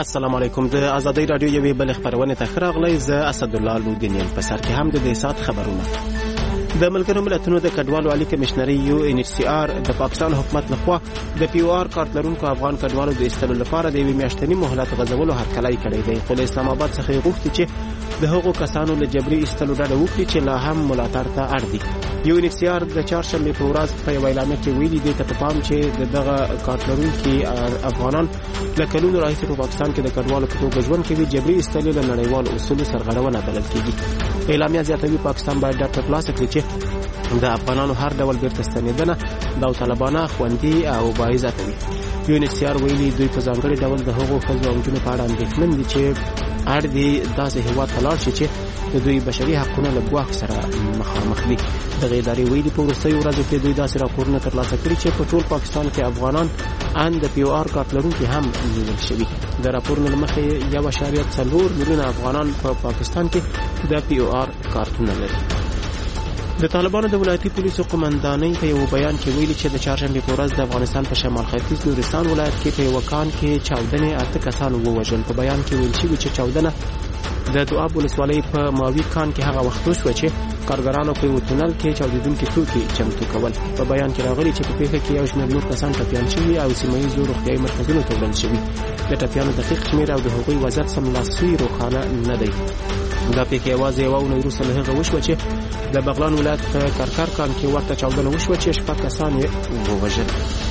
السلام علیکم. د ازادۍ رادیو یوې بلې خپرونې ته ښه راغلی. زه اسدالله لودین یم. په سر کې هم د دې ساعت خبرونه. د ملګرو ملتونو د کډوالو عالی کمشنري UNHCR د پاکستان حکومت لخوا د POR کارت لرونکو افغان کډوالو د ایستلو لپاره د یوې میاشتني مهلت غځولو هرکلی کړی دی، خو له اسلام آباد څخه یې غوښتي چې د هغو کسانو له جبري ایستلو ډډه وکړي چې لا هم ملاتړ ته اړ دي. UNHCR د چهارشنبې په ورځ په یوه اعلامیه کې ویلي دي ته په پام چې دغه کارت لرونکي افغانان له کلونو راهیسې په پاکستان کې د کډوالو په توګه ژوند کوي. جبري ایستل له نړیوالو اصولو سرغړونه بلل کېږي. اعلامیه زیاتوي پاکستان باید ډاډ ترلاسه کړي چې د افغانانو هر ډول بیرته ستنېدنه داوطلبانه، خوندي او باعزته وي. UNHCR ویلي دوی په ځانګړي ډول د هغو ښځو او نجونو په اړه اندېښمن دي چې اړ دي داسې هېواد ته لاړ شي چې د دوی بشري حقونه له ګواښ سره مخامخ دي. دغه ادارې ویلي په وروستیو ورځو کې دوی داسې راپورونه ترلاسه کړي چې په ټول پاکستان کې افغانان ان د POR کارت لرونکي هم نیول شوي. د راپورونو له مخې 1.4 میلیونه افغانان په پاکستان کې د POR کارتونه لري. د طالبانو د ولایتي پولیسو قومندانۍ په یو بیان کې ویلي چې د چهارشنبې په ورځ د افغانستان په شمال ختیځ نورستان ولایت کې په یو کان کې چاودنې 8 کسان ووژل. په بیان کې ویل شوي چې چاودنه د دواب ولسوالۍ په ماوی کان کې هغه وخت وشوه چې کارګرانو په یو تونل کې چاودېدونکي توکي چمتو کول. په بیان کې راغلي چې په پیښه کې یو شمېر نور کسان ټپیان شوي او سیمه ییزو روغتیایي مرکزونو ته وړل شوي. د ټپیانو دقیق شمېر او د هغوی وضعیت سملاسي روښانه نه دی. دا پیښه یوازې یوه اونۍ وروسته له هغه وشوه چې د بغلان ولایت په کرکر کان کې ورته چاودنه وشوه چې 6 کسان یې ووژل.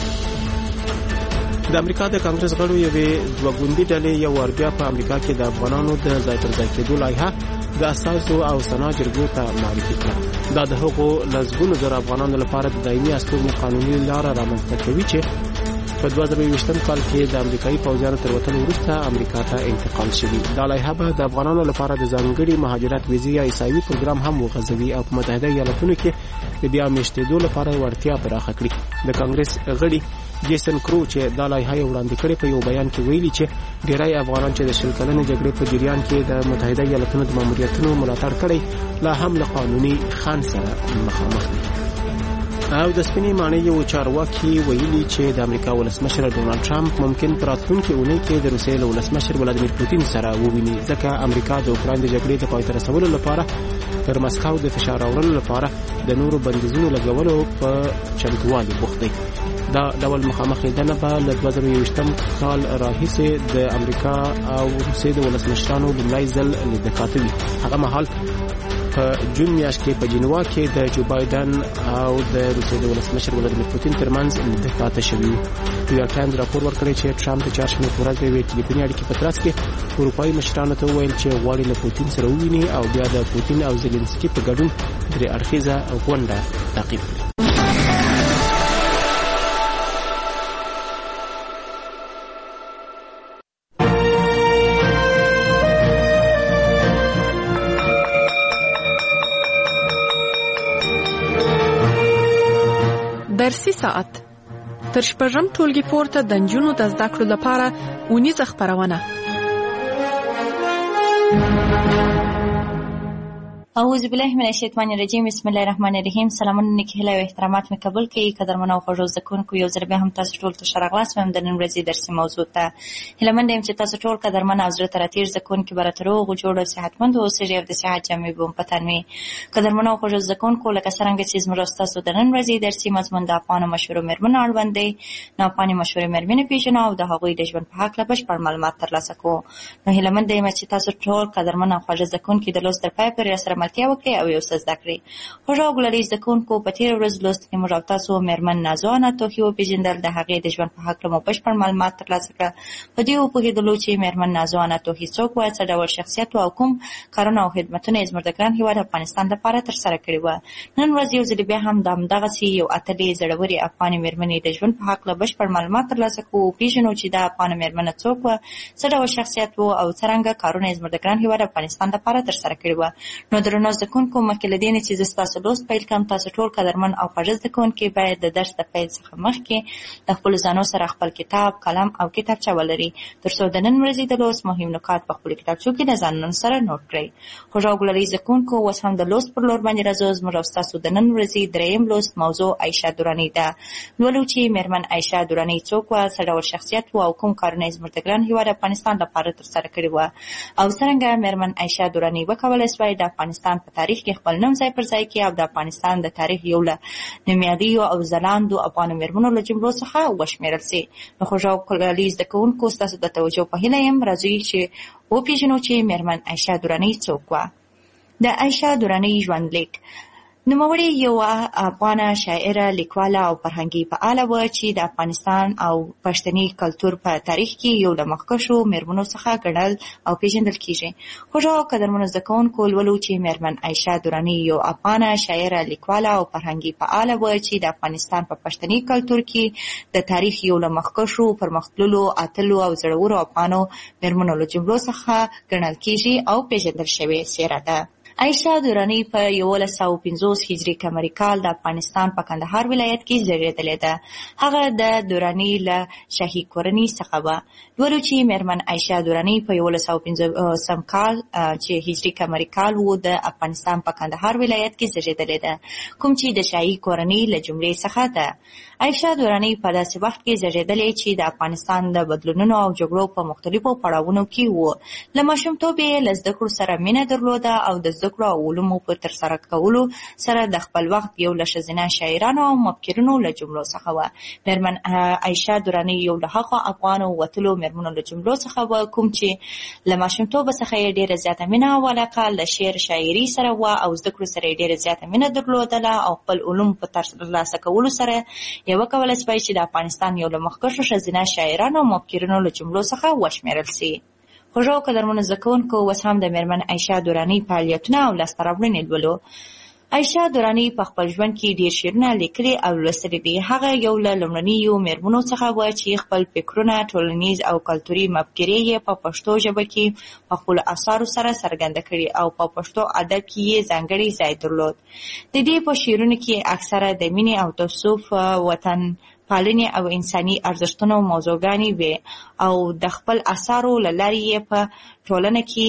د امریکا د کانګرس غړو یوې دوه ګوندي ډلې یو وار بیا په امریکا کې د افغانانو د ځای پر ځای کېدو لایحه د اساسو او سنا جرګو ته معرفي کړه. دا د هغو لسګونو زره افغانانو لپاره د دایمي استوګنې قانوني لاره رامنځته کوي چې په 2020 کال کې د امریکایي پوځیانو تر وتلو وروسته امریکا ته انتقال شوي. دا لایحه به د افغانانو لپاره د ځانګړي مهاجرت ویزې یا عیساوي پروګرام هم وغځوي او په متحده ایالتونو کې د بیا میشتېدو لپاره وړتیا پراخه کړي. د کانګرس غړي جیسن کرو چې دا لایحه یې وړاندې کړې په یو بیان کې ویلي چې ډېری افغانان چې د 20 کلنې جګړې په جریان کې د متحده ایالتونو د ماموریتونو ملاتړ کړی لا هم له قانوني خنډ سره مخامخ دي. او د سپینې ماڼۍ یو چارواکي ویلي چې د امریکا ولسمشر ډونالډ ټرمپ ممکن په راتلونکې اونۍ کې د روسیې له ولسمشر ولادیمیر پوتین سره وویني، ځکه امریکا د اوکراین د جګړې د پای ته رسولو لپاره پر مسکو د فشار راوړلو لپاره د نورو بندیزونو لګولو په چمتووالي بوخت دی. دا ډول مخامخ لیدنه به له 2020 کال راهیسې د امریکا او روسیې د ولسمشرانو لومړی ځل لیدکاته وي. هغه مهال په جون میاشت کې په جنوا کې د جو بایدن او د روسیې د ولسمشر ولادیمیر پوتین ترمنځ لیدکاته شوي وو. نیویارک ټایمز راپور ورکړی چې ټرمپ د چهارشنبې په ورځ د یوې ټلیفوني اړیکې په ترڅ کې اروپایي مشرانو ته وویل چې غواړي له پوتین سره وویني او بیا د پوتین او زلنسکي په ګډون درې اړخیزه غونډه تعقیب کړي. درسي ساعت تر شپږم ټولګي پورته د نجونو د زده کړو لپاره اونیزه خپرونه. اعوذ بالله من الشیطان الرجیم. بسم الله الرحمن الرحیم. سلامونه نیکی هیله او احترامات مې قبول کړئ. قدرمنو او خوږو زده کوونکو، یو ځل بیا هم تاسو ټول ته ښه راغلاست. د نن ورځې درسي موضوع ته هیلهمنده یم چې تاسو ټول قدرمن او زړه ته راتېر زده کوونکي به راته روغ جوړ او صحتمند اوسئ او د صحت جامې به مو په تن وي. قدرمنو او خوږو زده کوونکو، لکه څرنګه چې زموږ ستاسو د نن ورځې درسي مضمون د افغانو مشهورو مېرمنو اړوند دی، نو افغاني مشهورې مېرمنې پېژنو او د هغوی د ژوند په هکله بشپړ معلومات ترلاسه کوو. نو هیلهمنده یم چې تاسو ټول قدرمن او خوږ زده کوونکي د لوست تر پایه پورې راسره ملتیا وکړئ او یو څه زده کړئ. خوږو او ګلالي زده کوونکو، په تېره ورځ لوست کې موږ او تاسو مېرمن نازو انا توخي وپېژندل. د هغې د ژوند په هکله مو بشپړ معلومات ترلاسه کړه. په دې وپوهېدلو چې مېرمن نازو انا توخي څوک وه، څه ډول شخصیت و او کوم کارونه او خدمتونه یې زموږ د ګران هېواد افغانستان لپاره ترسره کړي وه. نن ورځ یو ځلې بیا هم د همدغسې یو اتلې زړورې افغانې مېرمنې د ژوند په هکله بشپړ معلومات ترلاسه کوو، وپېژنو چې دا افغانه مېرمنه څوک وه، څه ډول شخصیت و او څرنګه کارونه یې زموږ د ګران هېواد افغانستان لپاره ترسره کړي وه. نو د درنو زده کوونکو، مخکې له دې نه چې زه ستاسو لوست پیل کړم، تاسو ټول قدرمن او خوږ زده کوونکي باید د درس د پیل څخه مخکې د خپلو ځانو سره خپل کتاب، قلم او کتابچه ولري، تر څو د نن ورځې د لوست مهم نکات په خپلو کتابچو کې د ځانونو سره نوټ کړئ. خوږ او ګلالي زده کوونکو، اوس هم د لوست پر لور باندې راځو. زموږ او ستاسو د نن ورځې دریم لوست موضوع عایشه دراني ده. لولو چې میرمن عایشه دراني څوک وه، څه ډول شخصیت و او کوم کارونه یې زموږ د ګران هېواد افغانستان لپاره ترسره کړي وه، او څرنګه میرمن عایشه دراني وکولی سوای د افغانستان په تاریخ کې خپل نوم ځای پر ځای کړي او د افغانستان د تاریخ یو له نومیالیو او ځلانده افغانو میرمنو له جملو څخه وشمېرل سي. نو خوږ او ګلالي زده کوونکو، ستاسو د توجه په هیله یم. راځئ چې وپېژنو چې میرمن عایشه دراني څوک وه. د عایشه دراني ژوندلیک. نوموړې یوه افغانه شاعره، لیکواله او فرهنګي فعاله وه چې د افغانستان او پښتني کلتور په تاریخ کې یو له مخکښو میرمنو څخه ګڼل او پیژندل کیږي. خوږ او قدرمنو زده کوونکو، لولو چې میرمن عایشه دراني یو افغانه شاعره، لیکواله او فرهنګي فعاله وه چې د افغانستان په پښتني کلتور کې د تاریخ یو له مخکښو، پرمختللو، اتلو او زړورو افغانو میرمنو له جملو څخه ګڼل کیږي او پیژندل شوې څیره ده. عایشه دراني په 1150 هجري قمري کال د افغانستان په کندهار ولایت کې زیږېدلې ده. هغه د دراني له شاهي کورنۍ څخه وه. لولو چې میرمن عایشه دراني په 1150 کال چې هجري قمري کال و د افغانستان په کندهار ولایت کې زیږېدلې ده، کوم چې د شاهي کورنۍ له جملې څخه ده. عایشه دراني په داسې وخت کې زیږېدلې چې د افغانستان د بدلونونو او جګړو په مختلفو پړاوونو کې و. له ماشومتوب یې له زده کړو سره مینه درلوده او د زده کړو او علومو په ترسره کولو سره د خپل وخت یو له ښځینه شاعرانو او مفکرینو له جملو څخه وه. میرمن عایشه دراني یو له هغو افغانو وتلو میرمنو له جملو څخه وه کوم چې له ماشومتوبه څخه یې ډېره زیاته مینه او علاقه له شعر شاعري سره وه او زده کړو سره یې ډېره زیاته مینه درلودله او خپل علوم په ترلاسه کولو سره یې وکولی سوای چې د افغانستان یو له مخکښو ښځینه شاعرانو او مفکرینو له جملو څخه وشمېرل سي. خوږ او قدرمنو زده کوونکو، اوس هم د میرمن عایشه دراني فعالیتونه او لاسته راوړنې لولو. عایشه دراني په خپل ژوند کې ډېر شعرونه لیکلي او لوستلي دي. هغه یو له لومړنیو میرمنو څخه وه چې خپل فکرونه، ټولنیز او کلتوري مفکورې یې په پښتو ژبه کې په خپلو اثارو سره څرګنده کړي او په پښتو ادب کې یې ځانګړی ځای درلود. د دې په شعرونو کې اکثره د مینې او توصیف، وطن پالنې او انساني ارزښتونو موضوعګانې وې او د خپل اثارو له لارې یې په ټولنه کې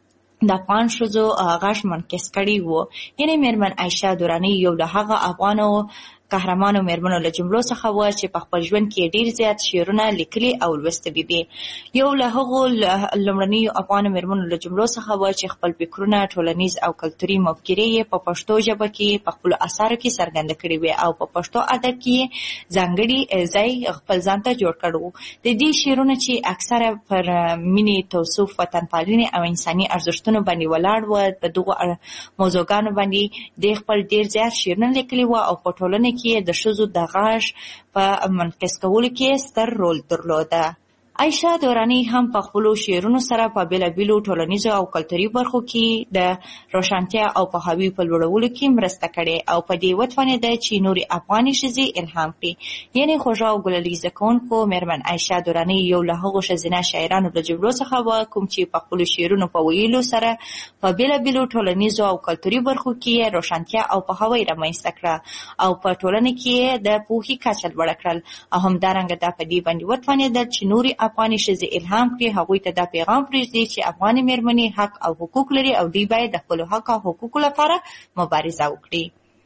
د افغان ښځو غږ منعکس کړی و. یعنې میرمن عایشه دراني یو له هغه افغانو قهرمانو میرمنو له جملو څخه وه چې په خپل ژوند کې ډېر زیات شعرونه لیکلي او لوستلي دي. یو له هغو لومړنیو افغانو میرمنو له جملو څخه وه چې خپل فکرونه، ټولنیز او کلتوري مفکورې یې په پښتو ژبه کې په خپلو اثارو کې څرګنده کړې وې او په پښتو ادب کې یې ځانګړی ځای خپل ځان ته جوړ کړی و. د دې شعرونه چې اکثره پر مینې، توصیف، وطن پالنې او انساني ارزښتونو باندې ولاړ و، په دغو موضوعګانو باندې د خپل ډېر زیات شعرونه لیکلي و او په ټولنه کې د ښځو د غږ په منعکس کولو کې ستر رول درلوده. عایشه دراني هم په خپلو شعرونو سره په بېلابېلو ټولنیزو او کلتوري برخو کې د روښانتیا او پوهاوي په لوړولو کې مرسته کړې او په دې وتوانېده چې نورې افغاني ښځې الهام کړي. یعنې خوږ او ګلالي زده کوونکو، میرمن عایشه دراني یو له هغو ښځینه شاعرانو له جملو څخه وه کوم چې په خپلو شعرونو په ویلو سره په بېلابېلو ټولنیزو او کلتوري برخو کې روښانتیا او پوهاوی رامنځته کړه او په ټولنه کې د پوهې کچه لوړه کړل او همدارنګه دا په دې باندې وتوانېدل چې نورې افغاني ښځې الهام کړي، هغوی ته دا پیغام پرېږدي چې افغاني میرمنې حق او حقوق لري او دوی باید د خپلو حق او حقوقو لپاره مبارزه وکړي.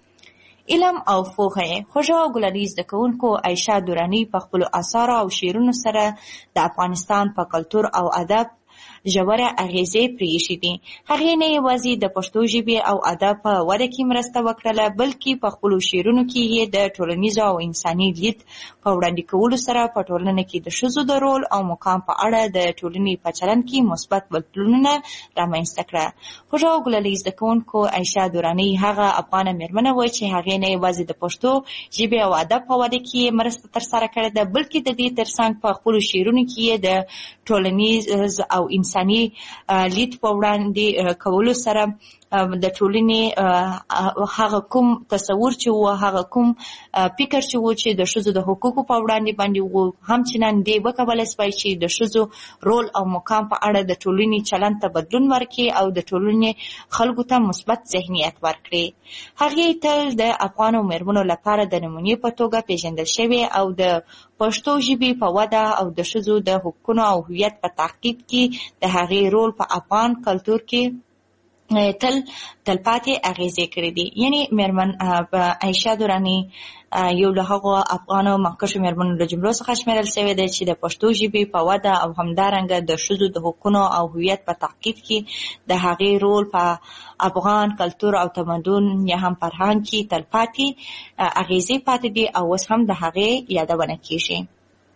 علم او پوهه. خوږ او ګلالي زده کوونکو، عایشه دراني په خپلو اثارو او شعرونو سره د افغانستان په کلتور او ادب ژوره اغیزې پرېښې دي. هغې نه یوازې د پښتو ژبې او ادب په وده کې مرسته وکړله، بلکې په خپلو شعرونو کې یې د ټولنیزو او انساني لید په وړاندې کولو سره په ټولنه کې د ښځو د رول او مقام په اړه د ټولنې په چلند کې مثبت بدلونونه رامنځته کړه. خوږ او ګلالي زده کوونکو، عایشه دراني هغه افغانه میرمنه وه چې هغې نه یوازې د پښتو ژبې او ادب په وده کې مرسته ترسره کړې ده، بلکې د دې ترڅنګ په خپلو شعرونو کې یې د ټولنیز او انساني لید په وړاندې کولو سره د ټولنې هغه کوم تصور چې و، هغه کوم فکر چې و چې د ښځو د حقوقو په وړاندې باندې و، هم چنان دی وکولای شوای چې د ښځو رول او مقام په اړه د ټولنې چلند ته بدلون ورکړي او د ټولنې خلکو ته مثبت ذهنیت ورکړي. هغې تل د افغانو مېرمنو لپاره د نمونې په توګه پیژندل شوې او د پښتو ژبې په وده او د ښځو د حقوقو او هویت په تعقیب کې د هغې رول په افغان کلتور کې تلپاتې اغیزې کړې دي. یعنی مېرمن عایشه دراني یو له هغو افغانو مخکښو مېرمنو له جملو څخه شمیرل شوې ده چې د پښتو ژبې په وده او همدارنګه د ښځو د حقوقو او هویت په تعقیب کې د هغې رول په افغان کلتور او تمدن یا هم فرهنګ کې تلپاتې اغیزې پاتې دي او اوس هم د هغې یادونه کیږي.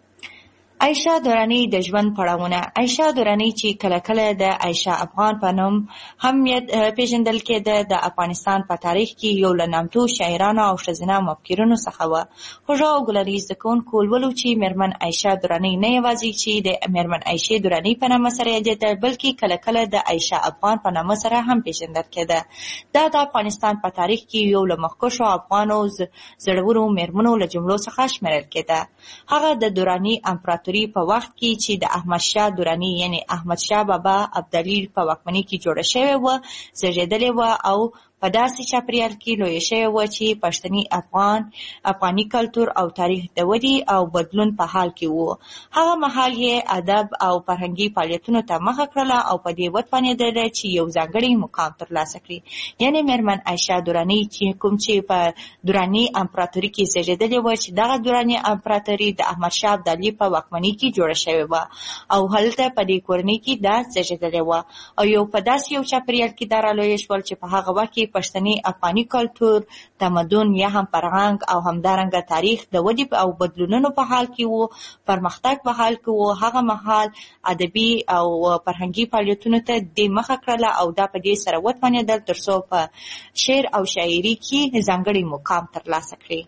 عایشه دراني د ژوند پړاوونه. عایشه دراني چې کله کله د عایشه افغان په نوم هم پیژندل کېده، د افغانستان په تاریخ کې یو له نامتو شاعرانو او ښځینه مفکرینو څخه وه. خوږه او ګلالي زده کوونکو ولولو چې مېرمن عایشه دراني نه یوازې چې د مېرمن عایشې دراني په نامه سره یادېده، بلکې کله کله د عایشه افغان په نامه سره هم پیژندل کېده. دا د افغانستان په تاریخ کې یو له مخکښو افغانو زړورو مېرمنو له جملو څخه شمیرل کېده. هغه د دراني امپراتوري په وخت کې چې د احمد شاه دراني یعنی احمد شاه بابا ابدالي په واکمنۍ کې جوړه شوې وه، زېږېدلې وه او په داسې چاپریال کې لویه شوې وه چې پښتني افغاني کلتور او تاریخ د ودې او بدلون په حال کې وو. هغه مهال یې ادب او فرهنګي فعالیتونو ته مخه کړله او په دې وتوانېدله چې یو ځانګړی مقام ترلاسه کړي. یعنې مېرمن عایشه دراني چې کوم چې په دراني امپراتوري کې زېږېدلې وه، چې دغه دراني امپراتوري د احمد شاه ابدالي په واکمنۍ کې جوړه شوې وه او هلته په دې کورنۍ کې دا زېږېدلې وه او یو په داسې یو چاپریال کې دا رالویه شول چې په هغه وخت کې پښتني افغاني کلتور، تمدن یا هم فرهنګ او همدارنګه تاریخ د ودې او بدلونونو په حال کې وو، پرمختګ په حال کې وو. هغه مهال ادبي او فرهنګي فعالیتونو ته د مخه کړله او دا په دې سره وتوانېدل تر څو په شعر او شاعري کې ځانګړی مقام ترلاسه کړي.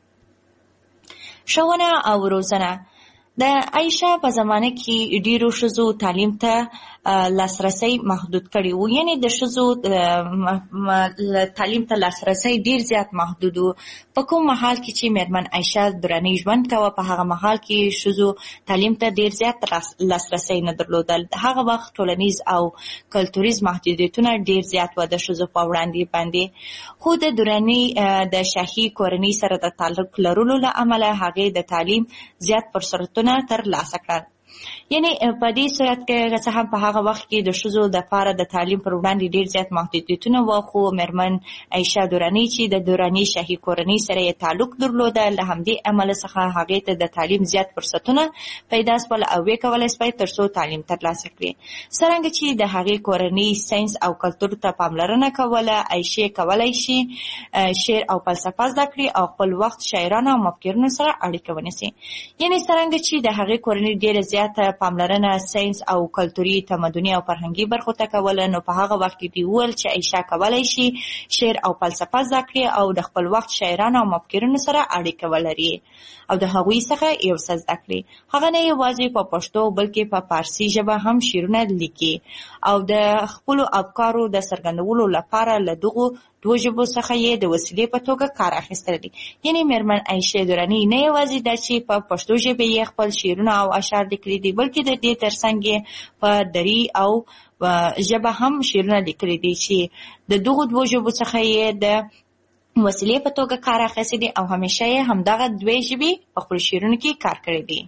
ښوونه او روزنه. د عایشه په زمانه کې ډیرو ښځو تعلیم ته لاسرسی محدود کړی وو. یعنی د ښځو تعلیم ته لاسرسی ډیر زیات محدود وو. په کوم مهال کې چې مېرمن عایشه دراني ژوند کوه، په هغه مهال کې ښځو تعلیم ته ډیر زیات لاسرسی نه درلودل. هغه وخت ټولنیز او کلتوریز محدودیتونه ډیر زیات وو د ښځو په وړاندې باندې. خو د دراني د شاهي کورنۍ سره د تعلق لرلو له امله هغې د تعلیم زیات فرصتونه ترلاسه کړل. یعنی په دې صورت کې چې هم په هغه وخت کې د ښځو لپاره د تعلیم پر وړاندې ډیر زیات محدودیتونه وو، خو مېرمن عایشه دراني چې د دراني شاهي کورنۍ سره یې تعلق درلوده، له همدې امله څخه هغې ته د تعلیم زیات فرصتونه پیدا شول او ویې کولی شوی تر څو تعلیم ترلاسه کړي. څرنګه چې د هغې کورنۍ ساینس او کلتور ته پاملرنه کوله، عایشې کولی شي شعر او فلسفه زده کړي او خپل وخت شاعرانو او مفکرینو سره اړیکه ونیسي. یعنی څرنګه چې د هغې کورنۍ ډیره زیاته پاملرنه ساینس او کلتوري، تمدني او فرهنګي برخو ته کوله، نو په هغه وخت کې وویل چې عایشه کولی شي شعر او فلسفه زده کړي او د خپل وخت شاعرانو او مفکرینو سره اړیکه ولري او د هغوی څخه یو څه زده کړي. هغه نه یوازې په پښتو بلکې په فارسي ژبه هم شعرونه لیکي او د خپلو افکارو د څرګندولو لپاره له دغو دوه ژبو څخه یې د وسیلې په توګه کار اخیستلی دی. یعنې مېرمن عایشه دراني نه یوازې دا چې په پښتو ژبه یې خپل شعرونه او اشعار لیکلي دي، بلکې د دې ترڅنګ یې په دري او ژبه هم شعرونه لیکلي دي چې د دغو دوه ژبو څخه یې د وسیلې په توګه کار اخیستی دی او همیشه یې همدغه دوې ژبې په خپلو شعرونو کې کار کړی دی.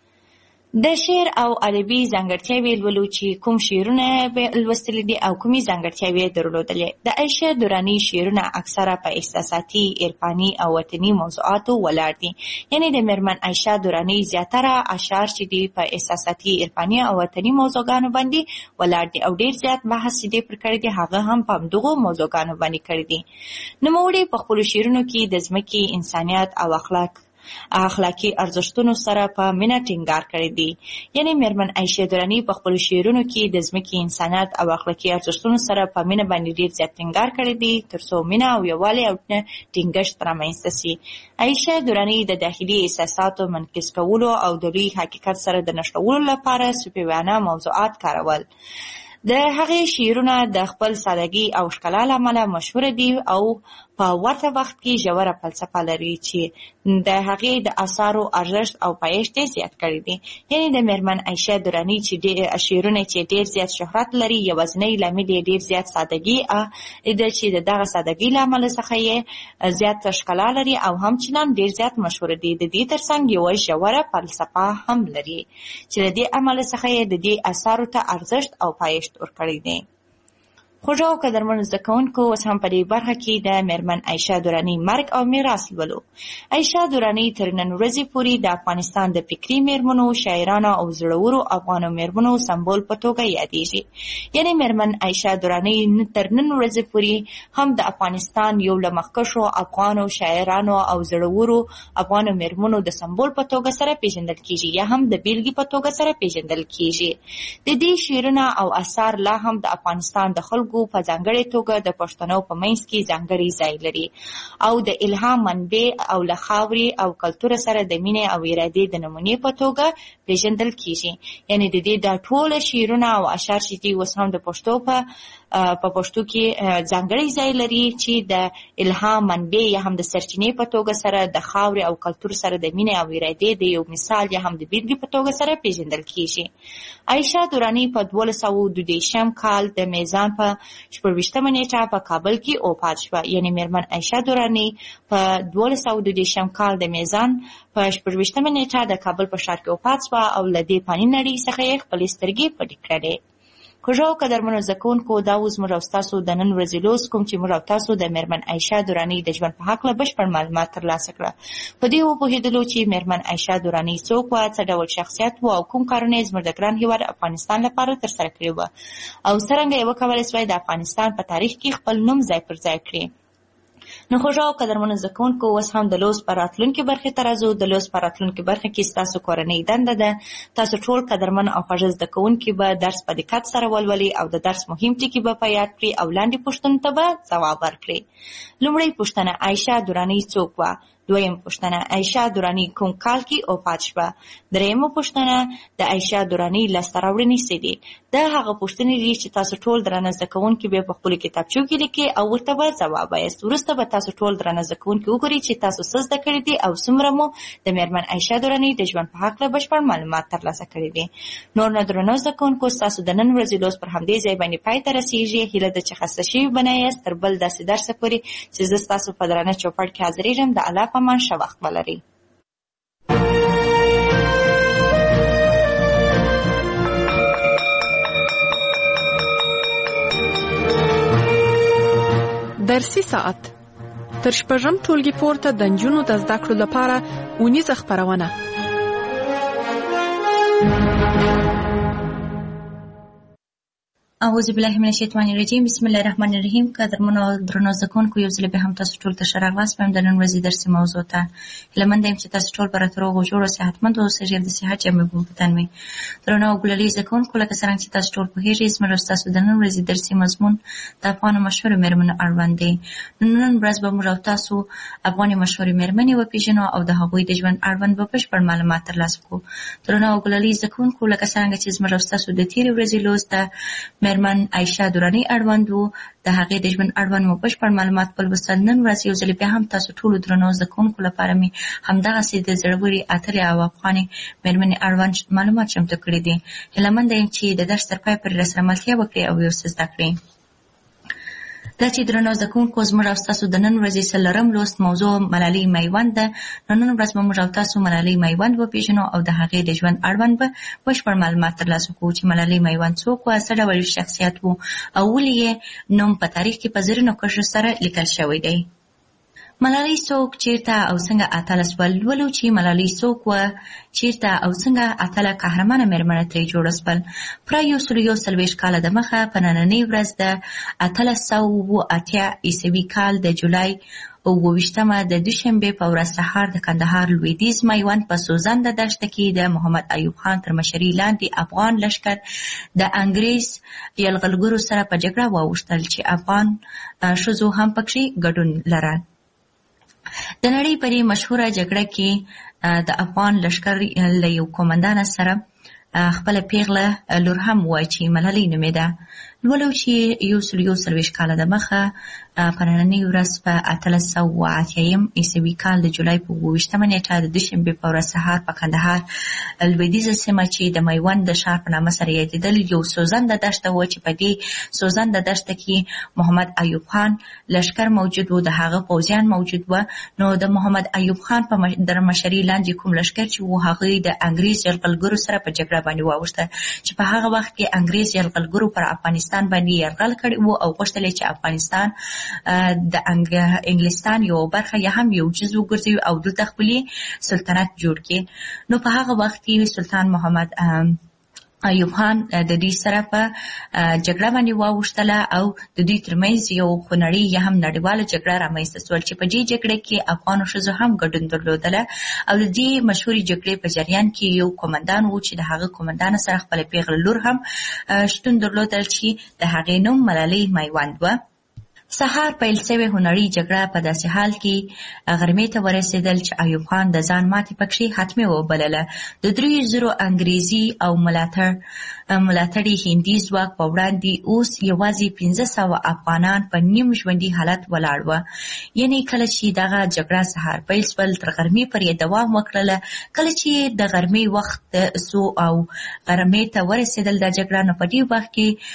د شعر او ادبي ځانګړتیاوې لولو چې کوم شعرونه لوستلي دي او کومې ځانګړتیاوې درلودلې. د عایشه دراني شعرونه اکثره په احساساتي، عرفاني او وطني موضوعاتو ولاړ دي. یعنی د مېرمن عایشه دراني زیاتره اشعار چې دي په احساساتي، عرفاني او وطني موضوعګانو باندې ولاړ دي او ډیر زیات بحث چې دي پر کړی دي هغه هم په همدغو موضوعګانو باندې کړی دي. نوموړي په خپلو شعرونو کې د ځمکې، انسانیت او اخلاقي ارزښتونو سره په مینه ټینګار کړی دی. یعنی مېرمن عایشه دراني په خپلو شعرونو کې د ځمکې، انسانیت او اخلاقي ارزښتونو سره په مینه باندې ډیر زیات ټینګار کړی دی تر څو مینه او یووالی او ټینګښت رامنځته سي. عایشه دراني د داخلي احساساتو منعکس کولو او د لوی حقیقت سره د نښلولو لپاره صوفیانه موضوعات کارول. د هغې شعرونه د خپل سادګي او ښکلا له امله مشهوره دي او په ورته وخت کې ژوره فلسفه لري چې د هغې د اثارو ارزښت او پایښت زیات کړی دی. یعنې د میرمن عایشه دراني چې شعرونه چې ډېر زیات شهرت لري، یوازینی لامل یې ډېر زیات سادګي ده چې د دغه سادګۍ له امله څخه یې زیات ښکلا لري او همچنان ډېر زیات مشهوره دي. د دې ترڅنګ یوه ژوره فلسفه هم لري چې د دې امله څخه یې د دې اثارو ته ارزښت او پایښت ورکړی دی. خوږو او قدرمنو زده کوونکو، اوس هم په دې برخه کې د میرمن عایشه دراني مرګ او میراث لولو. عایشه دراني تر نن ورځې پورې د افغانستان د فکري میرمنو، شاعرانو او زړورو افغانو میرمنو سمبول په توګه یادېږي. یعنې میرمن عایشه دراني تر نن ورځې پورې هم د افغانستان یو له مخکښو افغانو شاعرانو او زړورو افغانو میرمنو د سمبول په توګه سره پیژندل کیږي، یا هم د بیلګې په توګه سره پیژندل کیږي. د دې شعرونه او اثار لا هم د افغانستان د خلکو په ځانګړې توګه د پښتنو په منځ کې ځانګړی ځای لري او د الهام منبع او له خاورې او کلتور سره د مینې او ارادې د نمونې په توګه پیژندل کیږي. یعنې د دې دا ټول شعرونه او اشعار چې دي اوس هم د پښتو په پښتو کې ځانګړی ځای لري چې د الهام منبع یا هم د سرچینې په توګه سره د خاورې او کلتور سره د مینې او ارادې د یو مثال یا هم د بیلګې په توګه سره پیژندل کیږي. عایشه دراني په 1222 کال د میزان په 14مه نیټه په کابل کې وفات شوه. یعنې میرمن عایشه دراني په 1222 کال د میزان په 14مه نیټه د کابل په ښار کې وفات شوه او له دې فاني نړۍ څخه یې خپلې سترګې پټې کړې. خوږو او قدرمنو زده کوونکو، دا اوس موږ او ستاسو د نن ورځې لوست کوم چې موږ او تاسو د میرمن عایشه دراني د ژوند په هکله بشپړ معلومات ترلاسه کړه. په دې وپوهېدلو چې میرمن عایشه دراني څوک وه، څه ډول شخصیت و او کوم کارونه یې زموږ د ګران هېواد افغانستان لپاره ترسره کړي وه او څرنګه یې وکولی سوای د افغانستان په تاریخ کې خپل نوم ځای پر ځای کړي. نو خوږو او قدرمنو زده کوونکو، اوس هم د لوست په راتلونکي برخې ته راځو. د لوست په راتلونکي برخه کې ستاسو کورنۍ دنده ده تاسو ټول قدرمن او خوږ زده کوونکي به درس په دقت سره ولولئ او د درس مهم ټکي به په یاد کړئ او لاندې پوښتنو ته به ځواب ورکړئ. لومړی پوښتنه: عایشه دراني څوک وه؟ دویم پوښتنه: عایشه دراني کوم کال کې وفات شوه؟ دریمه پوښتنه: د عایشه دراني لاسته راوړنې څه دي؟ دا هغه پوښتنې دي چې تاسو ټول درانه زده کوونکي به په خپلو کتابچو کې لیکئ او ورته به ځواب وایاست. وروسته به تاسو ټول درانه زده کوونکي وګورئ چې تاسو څه زده کړي دي او څومره مو د میرمن عایشه دراني د ژوند په هکله بشپړ معلومات ترلاسه کړي دي. نور نو درنو زده کوونکو، ستاسو د نن ورځې لوست پر همدې ځای باندې پای ته رسېږي. هیله ده چې خسته شوي به نه یاست تر بل داسې درسه پورې چې زه ستاسو په درانه چوپړ کې حاضرېږم. د الله په امان، ښه وخت ولرئ. درسي ساعت تر شپږم ټولګي پورته د نجونو د زده کړو لپاره اونیزه خپرونه. اعوذ بالله من الشیطان الرجیم. بسم الله الرحمن الرحیم. قدرمنو درنو زده کوونکو، یو ځل بیا هم تاسو ټول ته ښه راغلاست. د نن ورځې درسي موضوع ته هیله مند یم چې تاسو ټول به راته روغ او جوړ او صحتمند اوسئ. د صحت جامې به په تن وي. درنو او ګلالي زده کوونکو، لکه څرنګه چې تاسو ټول پوهېږئ، زموږ او ستاسو د نن ورځې درسي مضمون د افغانو مشهورو میرمنو اړوند دی. نن ورځ به موږ او تاسو افغاني مشهورې میرمنې وپېژنو او د هغوی د ژوند اړوند به بشپړ معلومات ترلاسه کړو. درنو او ګلالي زده کوونکو، لکه څرنګه چې زموږ او ستاسو د تېرې ورځې لوست د میرمن عایشه دراني اړوند و، د هغې د ژوند اړوند مو بشپړ معلومات ولوستل. نن ورځ یو ځل بیا هم تاسو ټولو درنو زده کوونکو لپاره مې همدغسې د زړورې اتلې او افغانې میرمنې اړوند معلومات چمتو کړي دي. هیله منده یم چې د درس تر پایه پورې راسره ملتیا وکړئ او یو څه زده کړئ. دا چې درنو زده کوونکو، زموږ او ستاسو د نن ورځې څلورم لوست موضوع ملالۍ میوند ده. نن ورځ به موږ او تاسو ملالۍ میوند وپېژنو او د هغې د ژوند اړوند به بشپړ معلومات ترلاسه کړو چې ملالۍ میوند څوک وه، څه ډول شخصیت و او ولې یې نوم په تاریخ کې په زرینو کرښو سره لیکل شوی دی. ملالۍ څوک، چیرته او څنګه اتله سوه؟ لولو چې ملالۍ څوک وه، چیرته او څنګه اتله قهرمانه میرمنه ترې جوړه سول. پوره 140 کاله دمخه په نننۍ ورځ د 1880 عیسوي کال د جولای 28مه د دوشنبې په ورځ سهار د کندهار لویدیځ میوند په سوزنده دښته کې د محمد ایوب خان تر مشرۍ لاندې افغان لښکر د انګریز یرغلګرو سره په جګړه واوښتل چې افغان ښځو هم پکې ګډون لرل. د نړۍ په دې مشهوره جګړه کې د افغان لښکر له یو قومندان سره خپل پیغله لور هم و چې ملالۍ نومېده. ولو چې 121 کاله د مخه په نننۍ ورځ په 1880 عیسوي کال د جولای په 28 نیټه د دوشنبې په ورځ سهار په کندهار لویدیځه سیمه چې د میوند د ښار په نامه سره یادېدل یو سوځنده دښته وه چې په دې سوځنده دښته کې محمد ایوب خان لښکر موجود و، د هغه پوځیان موجود و. نو د محمد ایوب خان په در مشرۍ لاندې کوم لښکر چې و هغه د انګریز یرغلګرو سره په جګړه باندې واوښته چې په هغه وخت کې انګریز یرغلګرو پر افغانستان باندې یرغل کړی و او غوښتل چې افغانستان د انګلستان یو برخه یا هم یو جزء وګرځوي او دلته خپل سلطنت جوړ کړي. نو په هغه وخت کې سلطان محمد ایوب خان د دې سره په جګړه باندې واوښتله او د دوی ترمنځ یو خونړۍ یا هم نړیواله جګړه رامنځته شول چې په دې جګړه کې افغانو ښځو هم ګډون درلودله او د دې مشهورې جګړې په جریان کې یو قومندان و چې د هغه قومندان سره خپل پیغله لور هم شتون درلودل چې د هغې نوم ملالۍ میوند و. سهار پیل شوې هنري جګړه په داسې حال کې غرمې ته ورسېدل چې ایوب خان د ځان ماتې پکښې حتمي وبلله. د 3,000 انګریزي او ملاتړي هندي ځواک په وړاندې اوس یوازې 500 افغانان په نیم ژوندي حالت ولاړ وو. یعنې کله چې دغه جګړه سهار پیل شول تر غرمې پورې دوام وکړله. کله چې د غرمې وخت سو او غرمې ته ورسېدل د جګړه، نو په دې وخت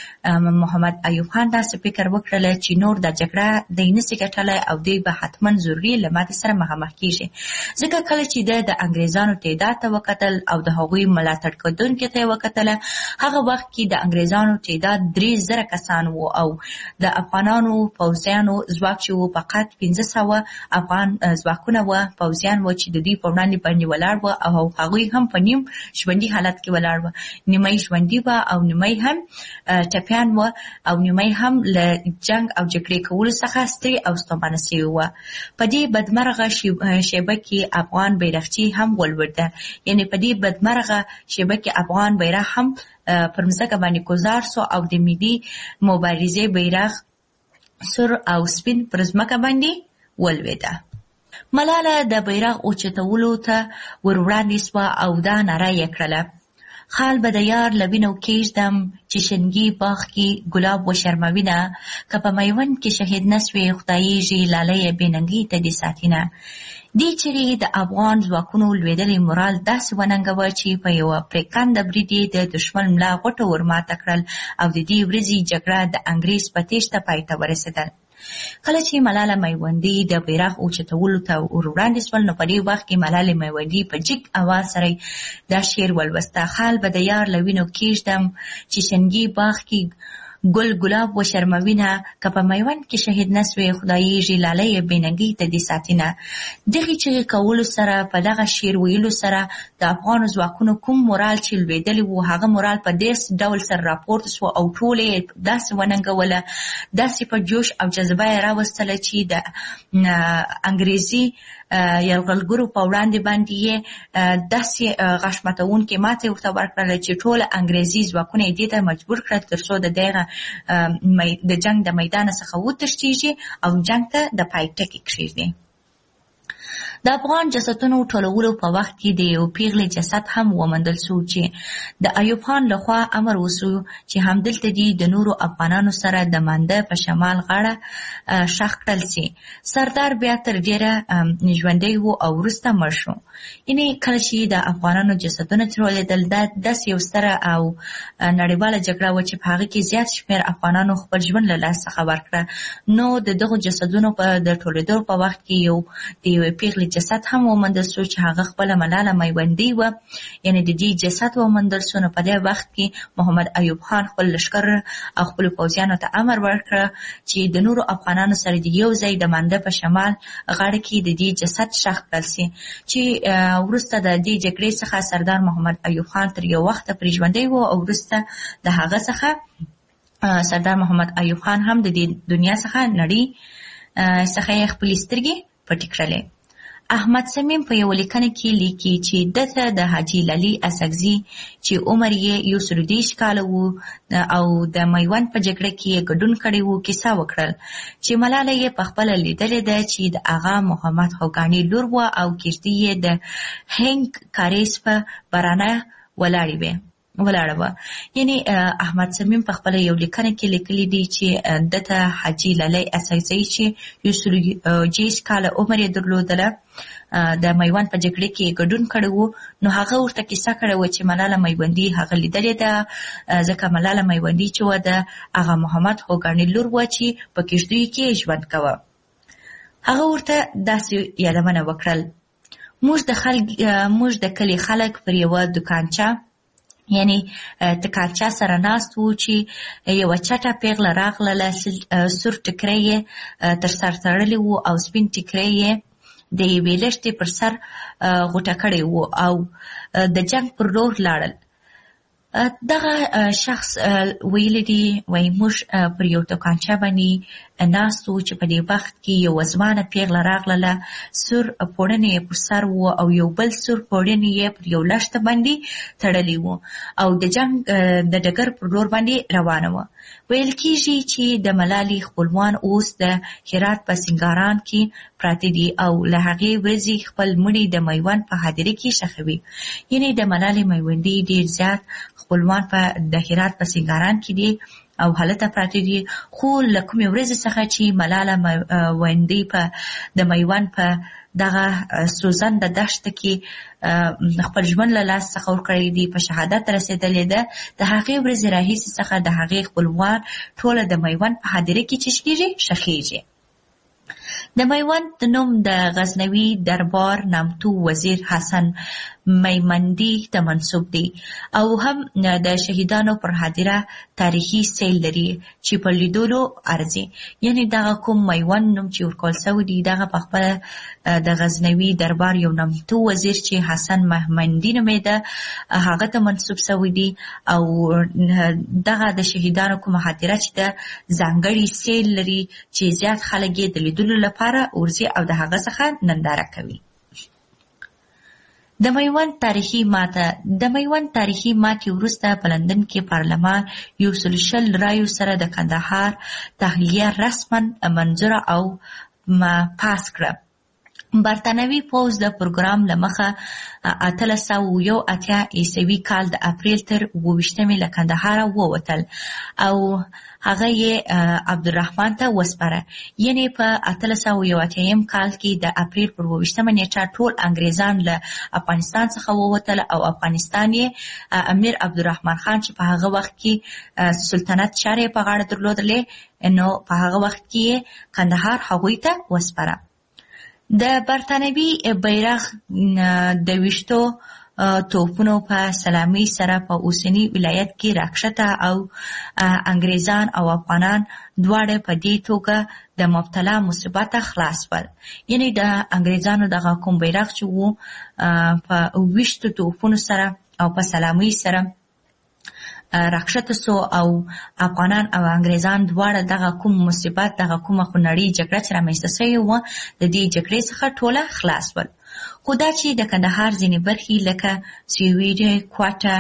کې محمد ایوب خان داسې فکر وکړله چې نور د جګړه دی نشي ګټلی او دوی به حتما ضروري له ماتې سره مخامخ کېږي. ځکه کله چې د انګریزانو تعداد ته وکتل او د هغوی ملاتړ کوونکو ته یې وکتله، هغه وخت کې د انګریزانو تعداد 3,000 کسان وو او د افغانانو پوځیانو ځواک چې وو فقط 500 افغان ځواکونه وو، پوځیان وو چې د دوی په وړاندې باندې ولاړ وو او هغوی هم په نیم ژوندي حالت کې ولاړ وو. نیمه ژوندي وو او نیمه هم ټپیان وو او نیمه هم له جنگ او جګړې کولو څخه ستړي او ستومانه شوي وو. په دې بدمرغه شیبه کې افغان بیرغچی هم ولوېده. یعنې په دې بدمرغه شیبه کې افغان بیرغ هم پر مځکه باندې ګذار سو او د ملي مبارزې بیرغ سور او سپین پر مځکه باندې ولوېده. ملاله د بیرغ اوچتولو ته ور وړاندې سوه او دا ناره یې کړله: خال به د یار له وینو کېږدم چې شنګي باغ کې ګلاب وشرموینه، که په میوند کې شهید نسوې خدایږي لالی بېننګۍ ته دې ساتینه. دې چیغې د افغان ځواکونو لوېدلې مورال داسې وننګوه چې په یوه پرېکنده برید یې د دښمن ملا غوټه ورماته کړل او د دې ورځې جګړه د انګریز په تېښته پای ته ورسېدل. کله چې ملاله میوندي د بیرغ اوچتولو ته ور وړاندې شول، نو په دې وخت کې ملالې میوندي په جګ اواز سره دا شعر ولوسته: خال به د یار له وینو کېږدم چې شنګي باغ کې ګل ګلاب وشرموینه، که په میوند کې شهید نسوې خدایږي لالی بېننګۍ ته دې ساتینه. دغې چغې کولو سره په دغه شعر ویلو سره د افغانو ځواکونو کوم مورال چې لوېدلی و هغه مورال په داسې ډول سره راپورته سو او ټول یې داسې وننګوله، داسې په جوش او جذبه یې راوستله چې د انګریزي یرغلګرو په وړاندې باندې یې داسې غاښ ماتوونکې ماتې ورته ورکړله چې ټول انګریزي ځواکونه یې دې ته مجبور کړل تر څو د جنګ د میدان څخه وتښتېږي او جنګ ته د پای ټکی کښېږدي. د افغان جسدونو ټولولو په وخت کې د یو پیغلې جسد هم وموندل شو چې د ایوب خان لخوا امر وشو چې همدلته دې د نورو افغانانو سره د مانده په شمال غاړه ښخ کړل شي. سردار بیا تر ډېره ژوندی و او وروسته مړ شو. یعنې کله چې د افغانانو جسدونه ټولېدل دا داسې یو ستره او نړیواله جګړه وه چې په هغې کې زیات شمېر افغانانو خپل ژوند له لاس څخه ورکړه. نو د دغو جسدونو په د ټولېدو په وخت کې یو د یوې پیغلې جسد هم وموندل شو چې هغه خپله ملاله میوندۍ وه. یعنې د دې جسد وموندل شو. نو په دې وخت کې محمد ایوب خان خپل لښکر او خپلو پوځیانو ته امر ورکړه چې د نورو افغانانو سره د یو ځای د مانده په شمال غاړه کې د دې جسد ښخ کړل شي. چې وروسته د دې جګړې څخه سردار محمد ایوب خان تر یو وخته پرې ژوندی و او وروسته د هغه څخه سردار محمد ایوب خان هم د دې دنیا څخه نړۍ څخه یې خپلې سترګې پټې کړلې. احمد صمیم په یو لیکنه کې لیکي چې دته د حاجي لالي اسګزي چې عمر یې 130 کاله و او د میوند په جګړه کې ګډون کړی و کیسه وکړل چې ملاله یې په خپل لیدلې ده چې د آغا محمد خوګانی لور و او کیسې یې د هنګ کاریس په برانه ولاړې وې. ولاړه وه. یعنی احمد صمیم په خپله یو لیکنه کې لیکلي دي چې دته حاجي لالی اساسي چې 120 کاله عمر یې درلودله د میوند په جګړه کې ګډون کړی وو، نو هغه ورته کیسه کړې وه چې ملاله میوندي هغه لیدلې ده، ځکه ملاله میوندي چې وه د آغا محمد خوګاني لور وه چې په کښتیو کې ژوند کوه. هغه ورته داسې یادونه وکړل: موږ د کلي خلک پر یوه دوکانچه یعنی تکانچه سره ناست وو چې یوه چټه پیغله راغله، سور ټکری یې تر سر تړلی وو او سپین ټکری یې د یوې لښتې پر سر غوټه کړی وو او د جنګ پر لور لاړل. دغه شخص ویلی دی وایي موږ پر یو دوکانچه باندې ناست وو چې په دې وخت کې یو ځوانه پیغله راغله، سور پوړنې یې پر سر وو او یو بل سور پوړنې یې پر یو لښته باندې تړلی وو او د جنګ د ډګر پر لور باندې روانه وه. ویل کېږي چې د ملالې خپلوان اوس د هرات په سنګاران کې پراته دي او له هغې ورځې خپل مړي د میوند په هدیره کې ښخوي. یعنې د ملالې میوندي ډېر زیات خپلوان په د هرات په سنګاران کې دي او هلته پراته دي، خو له کومې ورځې څخه چې ملاله میوندي په د میوند په دغه سوزنده دښته کې خپل ژوند له لاس څخه ورکړی دي، په شهادت رسېدلې ده، د هغې ورځې راهیسې څخه د هغې خپلوان ټوله د میوند په هدیره کې چې کېږي ښخېږي. د میوند د نوم د غزنوي دربار نامتو وزیر حسن میمندي ته منسوب دی او هم د شهیدانو پر هدیره تاریخي سیل لري چې په لیدلو ارزي. یعنی دغه کوم میوند نوم چې ورکول سوی دی دغه په خپله د غزنوي دربار یو نامتو وزیر چې حسن میمندي نومېده هغه ته منسوب سوی دی او دغه د شهیدانو کومه هدیره چې د ځانګړي سیل لري چې زیات خلک یې د لیدلو لپاره ورځي او د هغه څخه ننداره کوي. د میوند تاریخي ماتې وروسته په لندن کې پارلمان 120 رایو سره د کندهار تحلیه رسما منظوره او پاس کړه. برطانوي پوځ د پروګرام له مخه 1881 عیسوي کال د اپریل تر 28 له کندهار ووتل او هغه یې عبدالرحمن ته وسپاره. یعنی په 1881 کال کې د اپریل پر 28 نیټه ټول انګریزان له افغانستان څخه ووتل او افغانستان یې امیر عبدالرحمن خان چې په هغه وخت کې سلطنت چارې په غاړه درلودلې نو په هغه وخت کې کندهار هغوی ته وسپاره. د برطانوي بیرغ د 20 توپونو په سلامي سره په اوسنی ولایت کې راکښته او انګریزان او افغانان دواړه په دې توګه د مبتلا مصیبت خلاص ول. یعنی د انګریزانو دغه کوم بیرغ چې وو په 20 توپونو سره او په سلامي سره راکښته سو او افغانان او انګریزان دواړه دغه کوم مصیبت دغه کومه خونړۍ جګړه چې رامنځته سوې وه د دې جګړې څخه ټوله خلاص ول. خو دا چې د کندهار ځینې برخې لکه سیویډي، کوټه،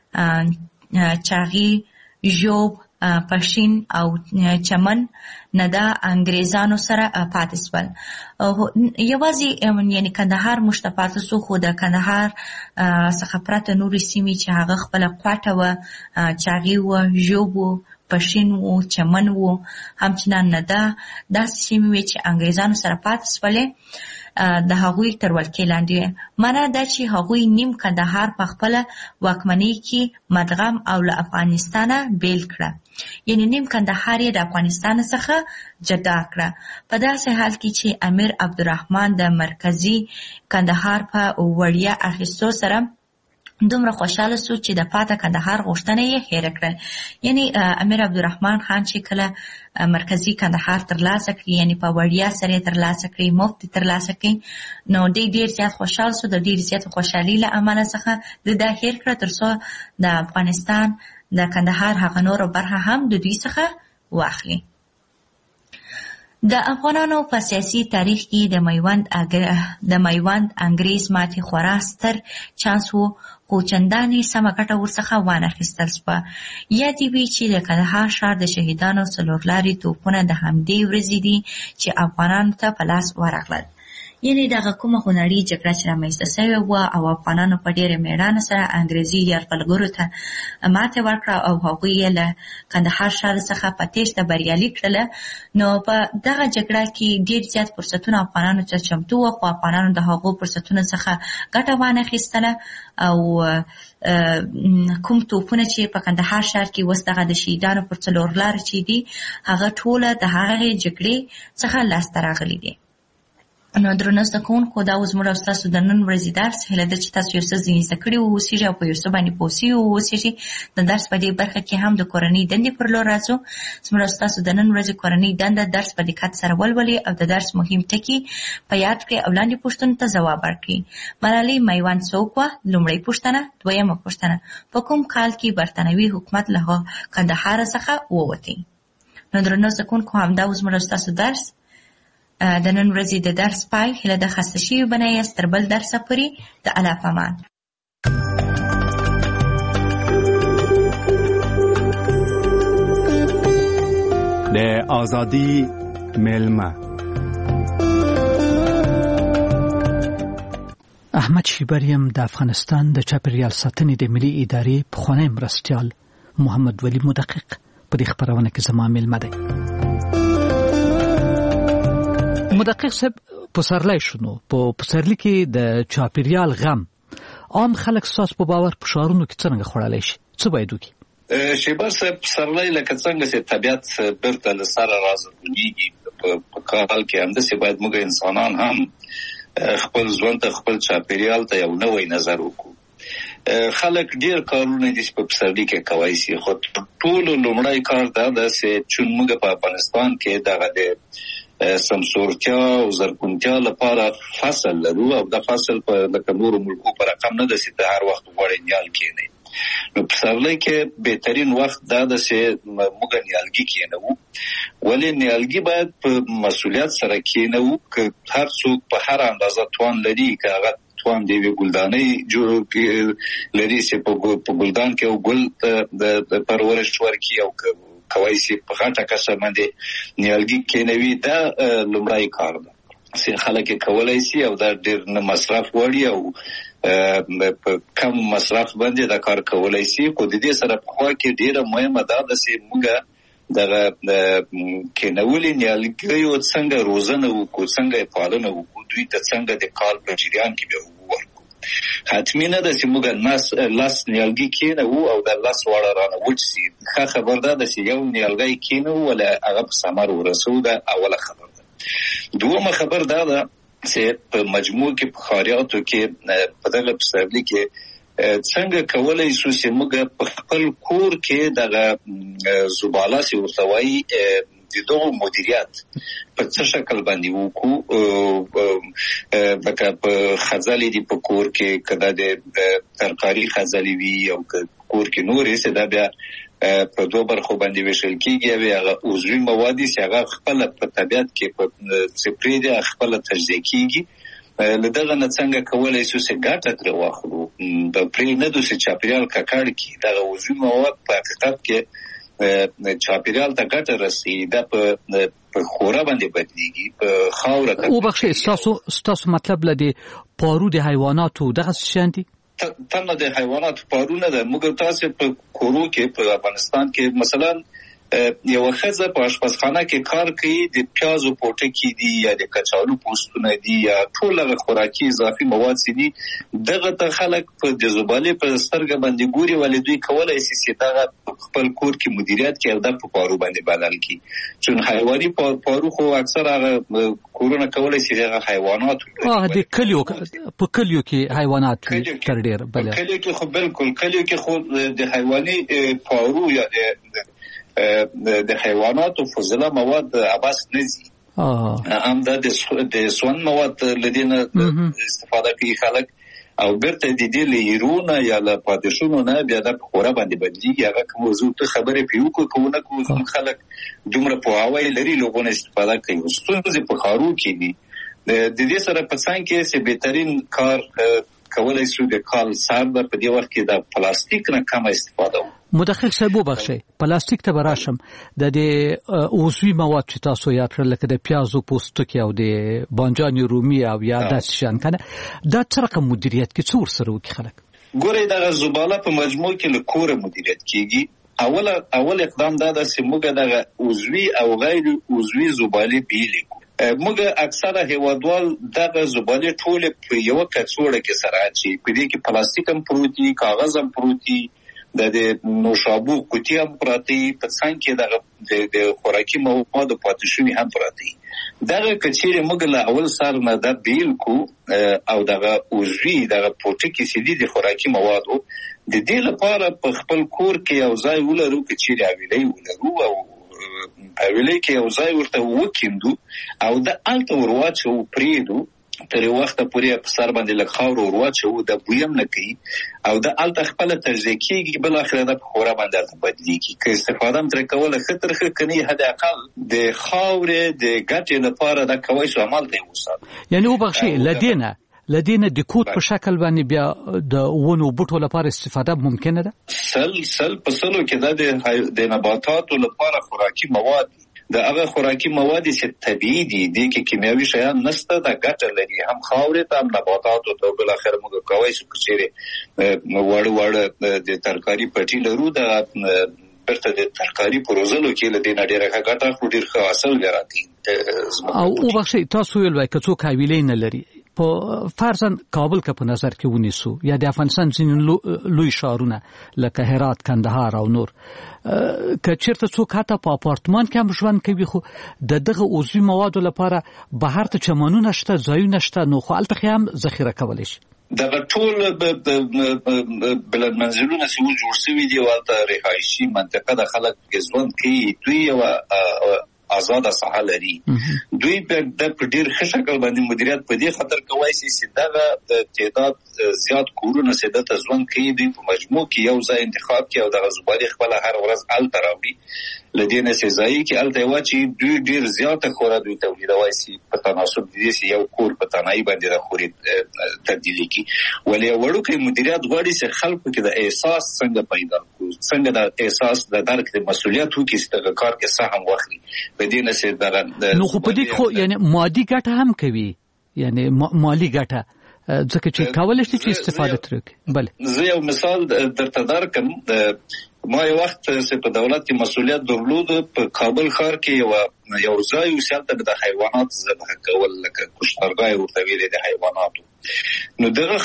چاغي، ژوب، پښین او چمن نه د انګریزانو سره پاتې سول. یوازې یعنی کندهار موږ ته پاتې سو، خو د کندهار څخه پرته نورې سیمې چې هغه خپله کوټه وه، چاغي وه، ژوب وو، پښین وو، چمن وو، همچنان نه داسې سیمې وې چې انګریزانو سره پاتې سولې د هغوی تر ولکې لاندې. معنا دا چې هغوی نیم کندهار په خپله واکمنۍ کې مدغم او له افغانستانه بیل کړه. یعنی نیم کندهار یې د افغانستان څخه جدا کړه. په داسې حال کې چې امیر عبدالرحمن د مرکزي کندهار په وړیا اخیستو سره دومره خوشحاله سو چې د پاته کندهار غوښتنه یې هېره کړل. یعنی امیر عبدالرحمن خان چې کله مرکزي کندهار ترلاسه کړي، یعنی په وړیا سره یې ترلاسه کړي، مفت یې ترلاسه کړي، نو دی ډېر زیات خوشحال سو. د ډېر زیات خوشحالۍ له امله څخه دا هېر کړه تر څو د افغانستان د کندهار هغه نوره برخه هم د دوی څخه واخلي. د افغانانو په سیاسي تاریخ کې د میوند انګریز ماتې خورا ستر چانس وو، خو چندانې سمه ګټه ورڅخه وانخیستل سوه. یادې وي چې د کندهار ښار د شهیدانو څلور لارې توپونه د همدې ورځې دي چې افغانانو ته په لاس ورغلل. یعنې دغه کومه خونړۍ جګړه چې رامنځته سوې وه او افغانانو په ډېرې مېړانې سره انګریزي یرغلګرو ته ماتې ورکړه او هغوی یې له کندهار ښار څخه په تېښته بریالي کړله. نو په دغه جګړه کې ډېر زیات فرصتونه افغانانو ته چمتو وه، خو افغانانو د هغو فرصتونو څخه ګټه وانخیستله او کوم توپونه چې په کندهار ښار کې اوس دغه د شهیدانو پر څلور لارې چې دي هغه ټوله د هغې جګړې څخه لاسته راغلي دي. نو درنو زده کوونکو، دا اوس زموږ او ستاسو د نن ورځې درس. هیله ده چې تاسو یو څه ځینې زده کړي واوسېږي او په یو څه باندې پوه سوي واوسېږي. د درس په دې برخه کې هم د کورنۍ دندې پر لور راځو. زموږ او ستاسو د نن ورځې کورنۍ دنده درس په دقت سره ولولئ او د درس مهم ټکي په یاد کړئ او لاندې پوښتنو ته ځواب ورکړئ. ملالۍ میوند څوک وه؟ لومړۍ پوښتنه. دویمه پوښتنه، په کوم کال کې برتانوي حکومت له کندهار څخه ووتی؟ نو درنو زده کوونکو، همدا اوس زموږ او ستاسو درس د نن ورځې د درس پای. هیله ده خسته شوي به نه یاست. تر بل درسه پورې د الله په امان. د ازادي مېلمه. احمد شیبریم د افغانستان د چاپیریال ساتنې د ملي ادارې پخوانی مرستیال محمد ولی مدقق په دې خبرونه کې زما مېلمه دی. مدقق صاحب، پسرلی شنو په پسرلی کې د چاپیریال غم عام خلک ستاسو په باور په ښارونو کې څنګه خوړلی شي؟ څه باید وکړي؟ شیبر صاحب، پسرلی لکه څنګه چې طبیعت بیرته له سره راځي په کال کې همداسې باید موږ انسانان هم خپل ژوند ته، خپل چاپیریال ته یو نوی نظر وکړو. خلک ډیر کارونه دي چې په پسرلی کې کوي سي، خو ټولو لومړی کار دا ده چې موږ په افغانستان کې دغه د سمسورتیا او زرغونتیا لپاره فصل لرو او د فصل په لکه نورو ملکو په رقم نه ده چې د هر وخت غوړې نیال کېنی. نو پسرلی کې بهترین وخت دا ده چې موږ نیالګي کېنوو. ولې نیالګي باید په مسؤلیت سره کېنوو. که هر څوک په هر اندازه توان لري، که هغه توان دی وی ګلدانۍ جوړ لري چې په ګلدان کې او ګل د پرورش ورکړي او کوي چې په غټه کسه باندې نیالګي کېنوي، دا لومړی کار ده چې خلک کولای شي او دا ډېر نه مصرف وړي او په کم مصرف باندې دا کار کولای شي. خو د دې سره په خوا کې ډېره مهمه ده چې موږ دغه کېنولي نیالګیو څنګه روزنه وکړو، څنګه یې پالنه وکړو، دوی ته څنګه د کال په جریان کې به ورکړو. حتمي نه ده چې موږ لس نیالګي کېنوو او د لس واړه رانه وچ سي. ښه خبر ده چې یو نیالګی کېنوو ولا هغه په ثمر ورسوو، ده اوله خبر ده. دومه خبر دا ده چې په مجموع کې په ښاریاتو کې په دغه پسرلي کې څنګه کولای شو چې موږ په خپل کور کې دغه زباله چې ورته وایي د دغو مدیریت په څه شکل باندې وکړو. لکه په خځلې دي په کور کې، که دا د ترکاري خځلې وي او که کور کې نورې چې دا بیا په دوه برخو باندې ویشل کېږي. او هغه عضوي مواد دي چې هغه خپله په طبیعت کې په سپرې دي خپله تجزیه کېږي. له دغه نه څنګه کولای شو چې ګټه ترې واخلو، پرې نه دو چې چاپیریال ککړ کړي. دغه عضوي مواد په حقیقت کې چاپیریال ته ګټه رسوي، دا په خوره باندې بدلیږي، په خاوره ته. وبخښئ، ستاسو مطلب له دې پارو د حیواناتو دغه شیان دي؟ تنه د حیواناتو پارونه ده. موږ تاسو په کورو کې په افغانستان کې مثلا یو ښځه په اشپزخانه کې کار کوي، د پیازو پوټکي دي یا د کچالو پوستونه دي یا ټول هغه خوراکي اضافي مواد دي، دغه ته خلک په د زبالې په سترګه باندې ګوري. ولې دوی کولای شي چې دغه خپل کور کې مدیریت کوي او د په پارو باندې بدل کړي. چون حیواني پارو خو اکثر هغه کورونه کولای شي هغه حیوانات د کلیو په کلیو کې حیوانات تر ډیر بل کلیو کې خو بالکل کلیو کې خو د حیواني پارو یا د حیواناتو فضله مواد عباس نزي هم د سون مواد لدينا استفاده کوي خلک او برته د دې لیرونه یا له پادشونو نه بیا د خوره باندې بدلیږي. هغه کوم موضوع ته خبره پیو کوونه کوم خلک دومره په هواي لري لوګونه استفاده کوي. ستونزې په خارو کې دي. د دې سره په څنګه کې چې بهترین کار کولای شو د کال سر په دې وخت کې د پلاستیک نه کم استفاده مدقق صاحب وبخښئ پلاستیک ته براشم د دې عضوي مواد چې تاسو یاد کړل لکه د پیازو پوستکی او د بانجان رومي او یا داس شان کنه دا څه رقم مدیریت کې څور سره وکي خلک ګورې د زباله په مجموع کې له کوره مدیریت کیږي اول اقدام دا د سیموګه د عضوي او غیر عضوي زباله بیلې موږ اکثره هیوادوال دغه زباله ټول په یو کڅوړه کې سره اچي په دې کې پلاستیک هم پروتي کاغذ هم پروتي د نوشابو قوتي هم پراتی په څنګه کې د خوراکي موادو پاتې شوی هم پراتی دغه کچېره موږ له اول سره نه د بیل کو او دغه عضوي دغه پوټي کې سړي د خوراکي موادو د دې لپاره په خپل کور کې یو ځای ولرو کچېره ویلې ولرو او اویلې کې یو ځای ورته وکیندو او د الته ورواچو پریدو تر وخت پورې په سر باندې لږ خاور ورواچو د بویم نه کوي او د الته خپل تجزیه کیږي بل اخر د خورا باندې بدلیږي که استفاده تر کوله خطر کني حد اقل د خاور د ګټې لپاره د کوي عمل دی وسه یعنی وبخښي لدينا د کوټ په شکل باندې بیا د ونو بوټو لپاره استفاده ممکنه ده سل په سلو کې د نباتاتو لپاره خوراکي مواد د هغه خوراکي مواد چې طبيعي دي د کیمیاوي شیان نشته د ګټه لري هم خاورې ته هم نباتاتو ته بل اخر موږ کوي چې وړ د ترکاری پټي لرو د برته د ترکاری پروزلو کې لدې نډیره ګټه خو ډیر ښه حاصل ګرځي او وبخښي تاسو ویل وای کڅو کاویلې نه لري په فرضاً کابل کا په نظر کې ونیسو یا د افغانستان ځینې لوی ښارونه لکه هرات کندهار او نور کچیرته څوک حتی په اپارتمان کې هم ژوند کوي خو دغه عضوي موادو لپاره بهر ته چمنونه شته ځایونه شته نو خو البته هم ذخیره کولی شي دغه ټول بلد منزلونه چې جوړ شوي دي ولته رهایشي منطقه د خلک ژوند کوي دوی او آزاد ساحه لري دوی په ډیر ښه شکل باندې مدیریت په دې خاطر کوي چې دغه تعداد زیات کورونه سیده ته ژوند کوي دوی په مجموع کې یو ځای انتخاب کوي او دغه زباله خپل هر ورځ ال تراوړي لدينا سزای کې الته واچي دوی ډیر زیات خورا دوی تولیدوي چې په تناسب دي چې یو کور په تنهایی باندې د خوري تبدیلی کی ولې وړوکی مدیریت غواړي چې خلکو کې د احساس څنګه پیدا کو څنګه د احساس د درک د مسولیت وکړي چې د کار کې سهم واخلي بدینه چې دغه نو خو په دې خو یعنی مادي ګټه هم کوي یعنی مالی ګټه ځکه چې کولای شي چې استفاده ترې بله زه یو مثال درته درکم ما یو وخت چې په دولت کې مسولیت درلود په کابل ښار کې یو ځای وسیلته د حیوانات ذبح کول لکه کشتارګاه ورته ویل د حیواناتو نو دغه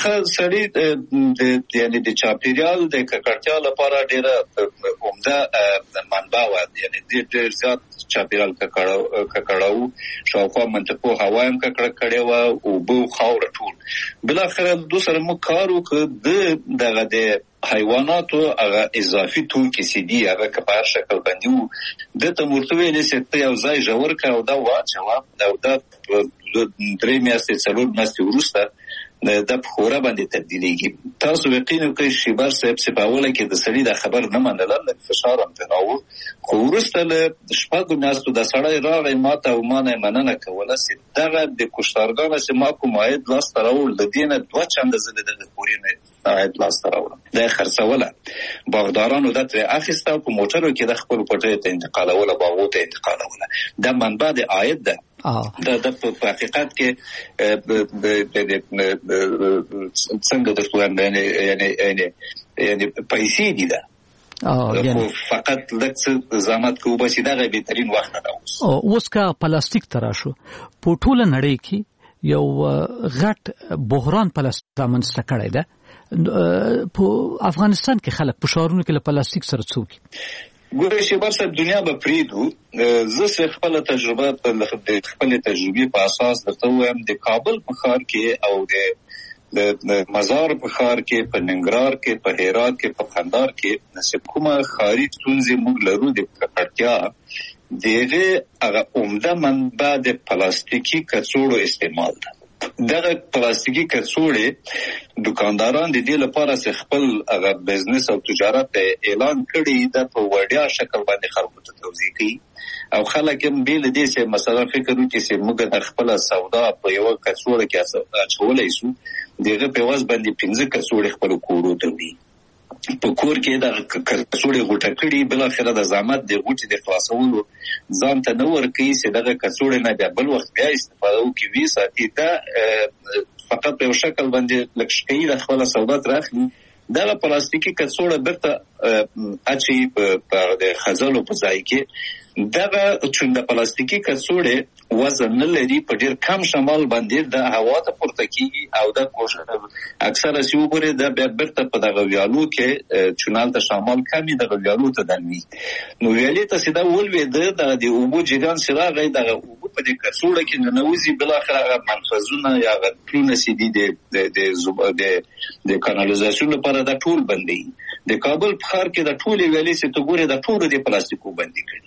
سړی یعنی د چاپیریال د ککړتیا لپاره ډیره عمده منبع و یعنی ډیر زیات چاپیریال ککړاو شاوخوا منطقو هوا هم ککړه کړې و او بو خاور ټول بل اخر دوسر مو کار وکړ دغه د حیواناتو هغه اضافي توکي سي دي هغه کپار شکل باندې د تمورتوي نسته یو ځای جوړ کا او دا واچوا او دا درې میاشتې څلور میاشتې وروسته د خورا باندې تبدیلیږي تاسو یقین وکړئ چې بار صاحب سپاوله کې د سړي د خبر نه منل د فشار هم تناو خو وروسته له شپږ میاشتو د سړی راغی ماته او مانه مننه کوله چې دغه د کشتارګانو چې ما کوم عاید لاس تراول د دینه دوه چنده زده د پورینه عاید لاس تراول د خرڅوله باغدارانو د تر اخیسته په موټرو کې د خپل پټه ته انتقالوله باغو ته انتقالوله د منبع د عاید ده د په حقیقت کې څنګه د خپل یعنی پیسې دي ده فقط لکه زحمت کوو بس دا بهترین وخت ده اوس کا پلاستیک تراشو په ټوله نړۍ کې یو غټ بحران پلاستیک رامنځته کړی ده په افغانستان کې خلک په شهرونو کې له پلاستیک سره څوک ګورې چې بر صاحب دنیا به پریدو زه خپل تجربه په خپل تجربه په اساس درته وایم د کابل په ښار کې او د مزار په ښار کې په ننګرهار کې په هرات کې په قندهار کې نسب کومه ښاري ستونزې موږ لرو د ککړتیا دغه هغه عمده منبع د پلاستیکي کڅوړو استعمال ده دغه پلاستیکي کڅوړې دکانداران د دې لپاره چې خپل هغه بزنس او تجارت اعلان کړي د په وړیا شکل باندې خلکو ته توضیح کوي او خلک هم بیل دې چې مثلا فکر وکړي چې موږ د خپل سودا په یو کڅوړه کې اچولای شو دغه په واس باندې 15 کڅوړې خپل کورو ته وړي په کور کې د کڅوړې غوټه کړي بل اخره د زحمت د غوټې د خلاصولو ځان ته نو ورکي چې دغه کڅوړې نه بیا بل وخت بیا استفاده وکړي وی ساتي دا فقط په شکل باندې لکشکې د خپل سودا تراخلي دا پلاستیکي کڅوړه برته اچي په د خزلو په ځای کې دغه چې د پلاستیکي کڅوړې وزن نه لري په ډیر کم شمال باندې د هوا ته پورته کیږي او د کوشش اکثره سی وګوري د برته په دغه ویالو کې چونال ته شمال کمی دغه ویالو ته دنوي نو ویالې ته سیده ولوي د اوبو جریان سره غي دغه اوبو په دې کڅوړه کې ننوزي بل اخره منفذونه یا غټونه سیدي د کانالیزاسیون لپاره د ټول بندي د کابل په ښار کې د ټول ویالې څخه ګوره د ټول د پلاستیکو بندي کړي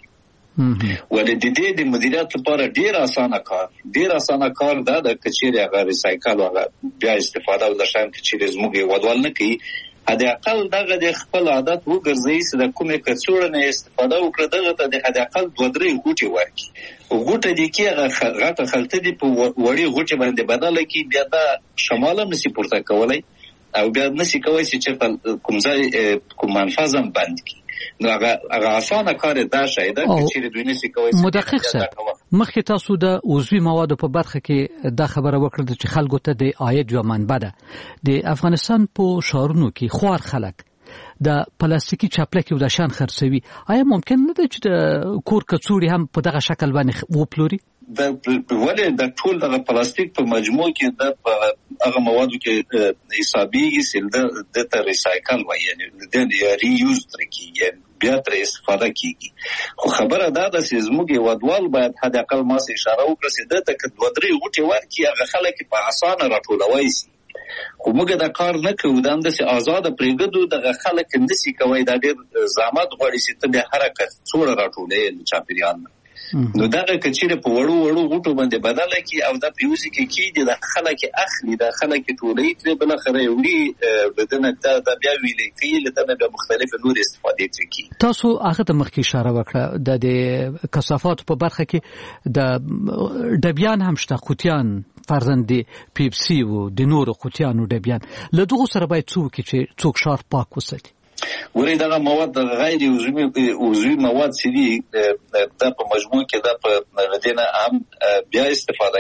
ولې د مدیریت لپاره ډیر اسانه کار دا د کچېره غیر ریسایکل او بیا استفاده او د شان کچېره زموږ ودوال نه کوي هدا اقل دغه د خپل عادت وګرځي چې د کومه کڅوړه نه استفاده وکړي دغه ته د هدا اقل 2-3 غوټي ورکړي غوټه دي کې غټه خلته دي په وړي غوټي باندې بدله کی بیا د شماله نسی پورته کولای او بیا نسی کوي چې کوم ځای کوم منفذم بند کی نو هغه اسانه کار دا شاید چې دوی نسی کوي مدقق سره مخکې تاسو د عضوي موادو په برخه کې دا خبره وکړه چې خلکو ته د عاید یو منبع ده د افغانستان په شهرونو کې خوار خلک د پلاستیکي چاپلکي او د شان خرڅوي آیا ممکن نه ده چې د کور کڅوړي هم په دغه شکل باندې وپلوري د ولې د ټول د پلاستیک په مجموع کې د هغه موادو کې حسابيږي چې د ریسایکل وایي یعنی د ری یوز ترکیږي بیا تر استفاده کیږي خو خبره دا ده چې زموږ ودوال باید حد اقل ما سه اشاره وکړي چې د تک 2-3 غوټي ورکي هغه خلک په اسانه راټولوي خو موږ دا کار نه کوو دا د آزاد پرېګدو د خلک اندسي کوي دا ډېر زحمت غواړي چې ته د حرکت څوره راټولې د چاپیریال نو دا کچېره په وړو غوټو باندې بدله کی او دا پیوزي کې د خلک اخلي د خلک ټولې تر بل خره وړي بدنه دا بیا ویلې کې لته به مختلف نور استفادې کوي تاسو هغه ته مخکې اشاره وکړه د کثافات په برخه کې د ډبیان هم شته قوتیان فرزند پیپسي او د نور قوتیانو ډبیان له دغه سره باید څوک چې څوک شار پاک وساتي ورې دغه مواد غیر عضوي مواد سړي د په مجموع کې د په ردینه هم بیا استفاده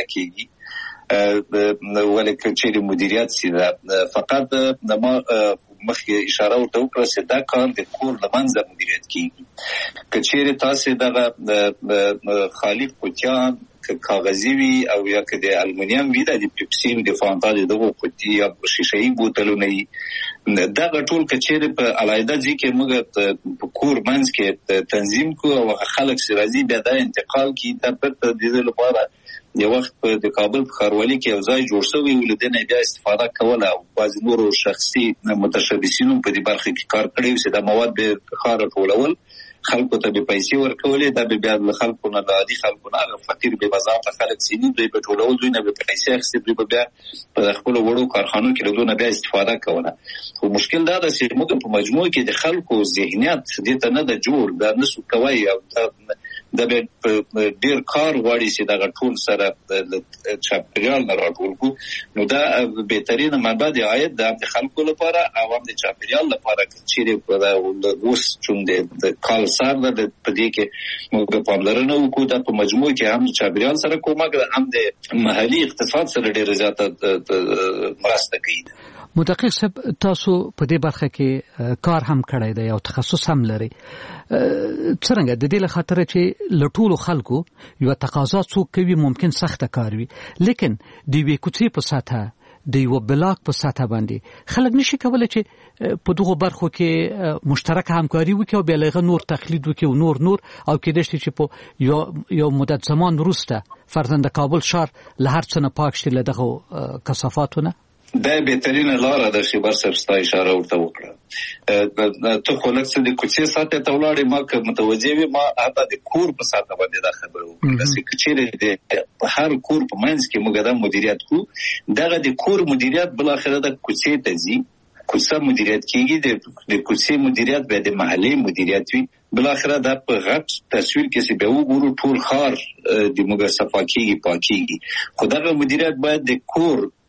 کیږي ولکه چې مدیریت سي فقط د ما مخکې اشاره ورته وکړه چې دا کار د کور لمنځه مدیریت کیږي کچېره تاسو دغه خالق پوتیان کاغذي وي او یا که د المونیم وي د پیپسي د فانتا دغه قوتي یا شیشه‌ای بوتلونه دا ټول کچېره په علایده ځکه موږ په کور منځ کې تنظیم کو او خلک سرازي بیا د انتقال کی د پرته د لپاره یو وخت په کابل په خاروالي کې یو ځای جوړ شوی ولدنه بیا استفاده کوله او بعض نورو شخصي متشبثینو په دې برخه کې کار کړی چې د مواد به خار ټولول خلکو ته به پیسې ورکولې دا به بیا د خلکو نه د عادي خلکو نه فقیر به بازار ته خلک سینې دوی په ټولول دوی نه به پیسې اخیستي دوی به بیا په خپل وړو کارخانو کې له بیا استفاده کوله خو مشکل دا ده چې موږ په مجموع کې د خلکو ذهنیت دې ته نه د جوړ دا نسو کوي او د ډیر کار غواړي چې دا ټول سره د چاپیریال نه راټول کو نو دا بهترینه منبع د عاید د خلکو لپاره او هم د چاپیریال لپاره چې په اوس چون د کال سره د پدې کې موږ پاملرنه وکړو د په مجموع کې هم چاپیریال سره کومک هم د محلي اقتصاد سره ډیر زیاته مرسته کوي مدقق صاحب تاسو په دې برخه کې کار هم کړی دی او تخصص هم لري څنګه د دې له خاطر چې لټولو خلکو یو تقاضا څوک کوي ممکن سخت کار وي لیکن د وی کوڅې په ساته د یو بلاک په ساته باندې خلک نشي کولای چې په دغه برخو کې مشترک همکاري وکړي او بلغه نور تقلید وکړي او نور او کې دشت چې په یو مدت زمان وروسته فرزند کابل شهر له هر څه نه پاک شي له دغه کثافاتونه دا بهترینه لاره ده چې بس ستا اشاره ورته وکړه ته خو لکه د کوڅې ساته ته ولاړې ما که متوجه وي ما حتی د کور په ساته باندې دا خبره وکړه چې چیرې د هر کور په منځ کې موږ دا مدیریت کو دغه د کور مدیریت بل اخره د کوڅې ته ځي کوڅه مدیریت کیږي د کوڅې مدیریت به د محلي مدیریت وي بل اخره د په غټ تصویر کې چې به وګورو ټول خار د موږ صفا کیږي پاکيږي خو دغه مدیریت باید د کور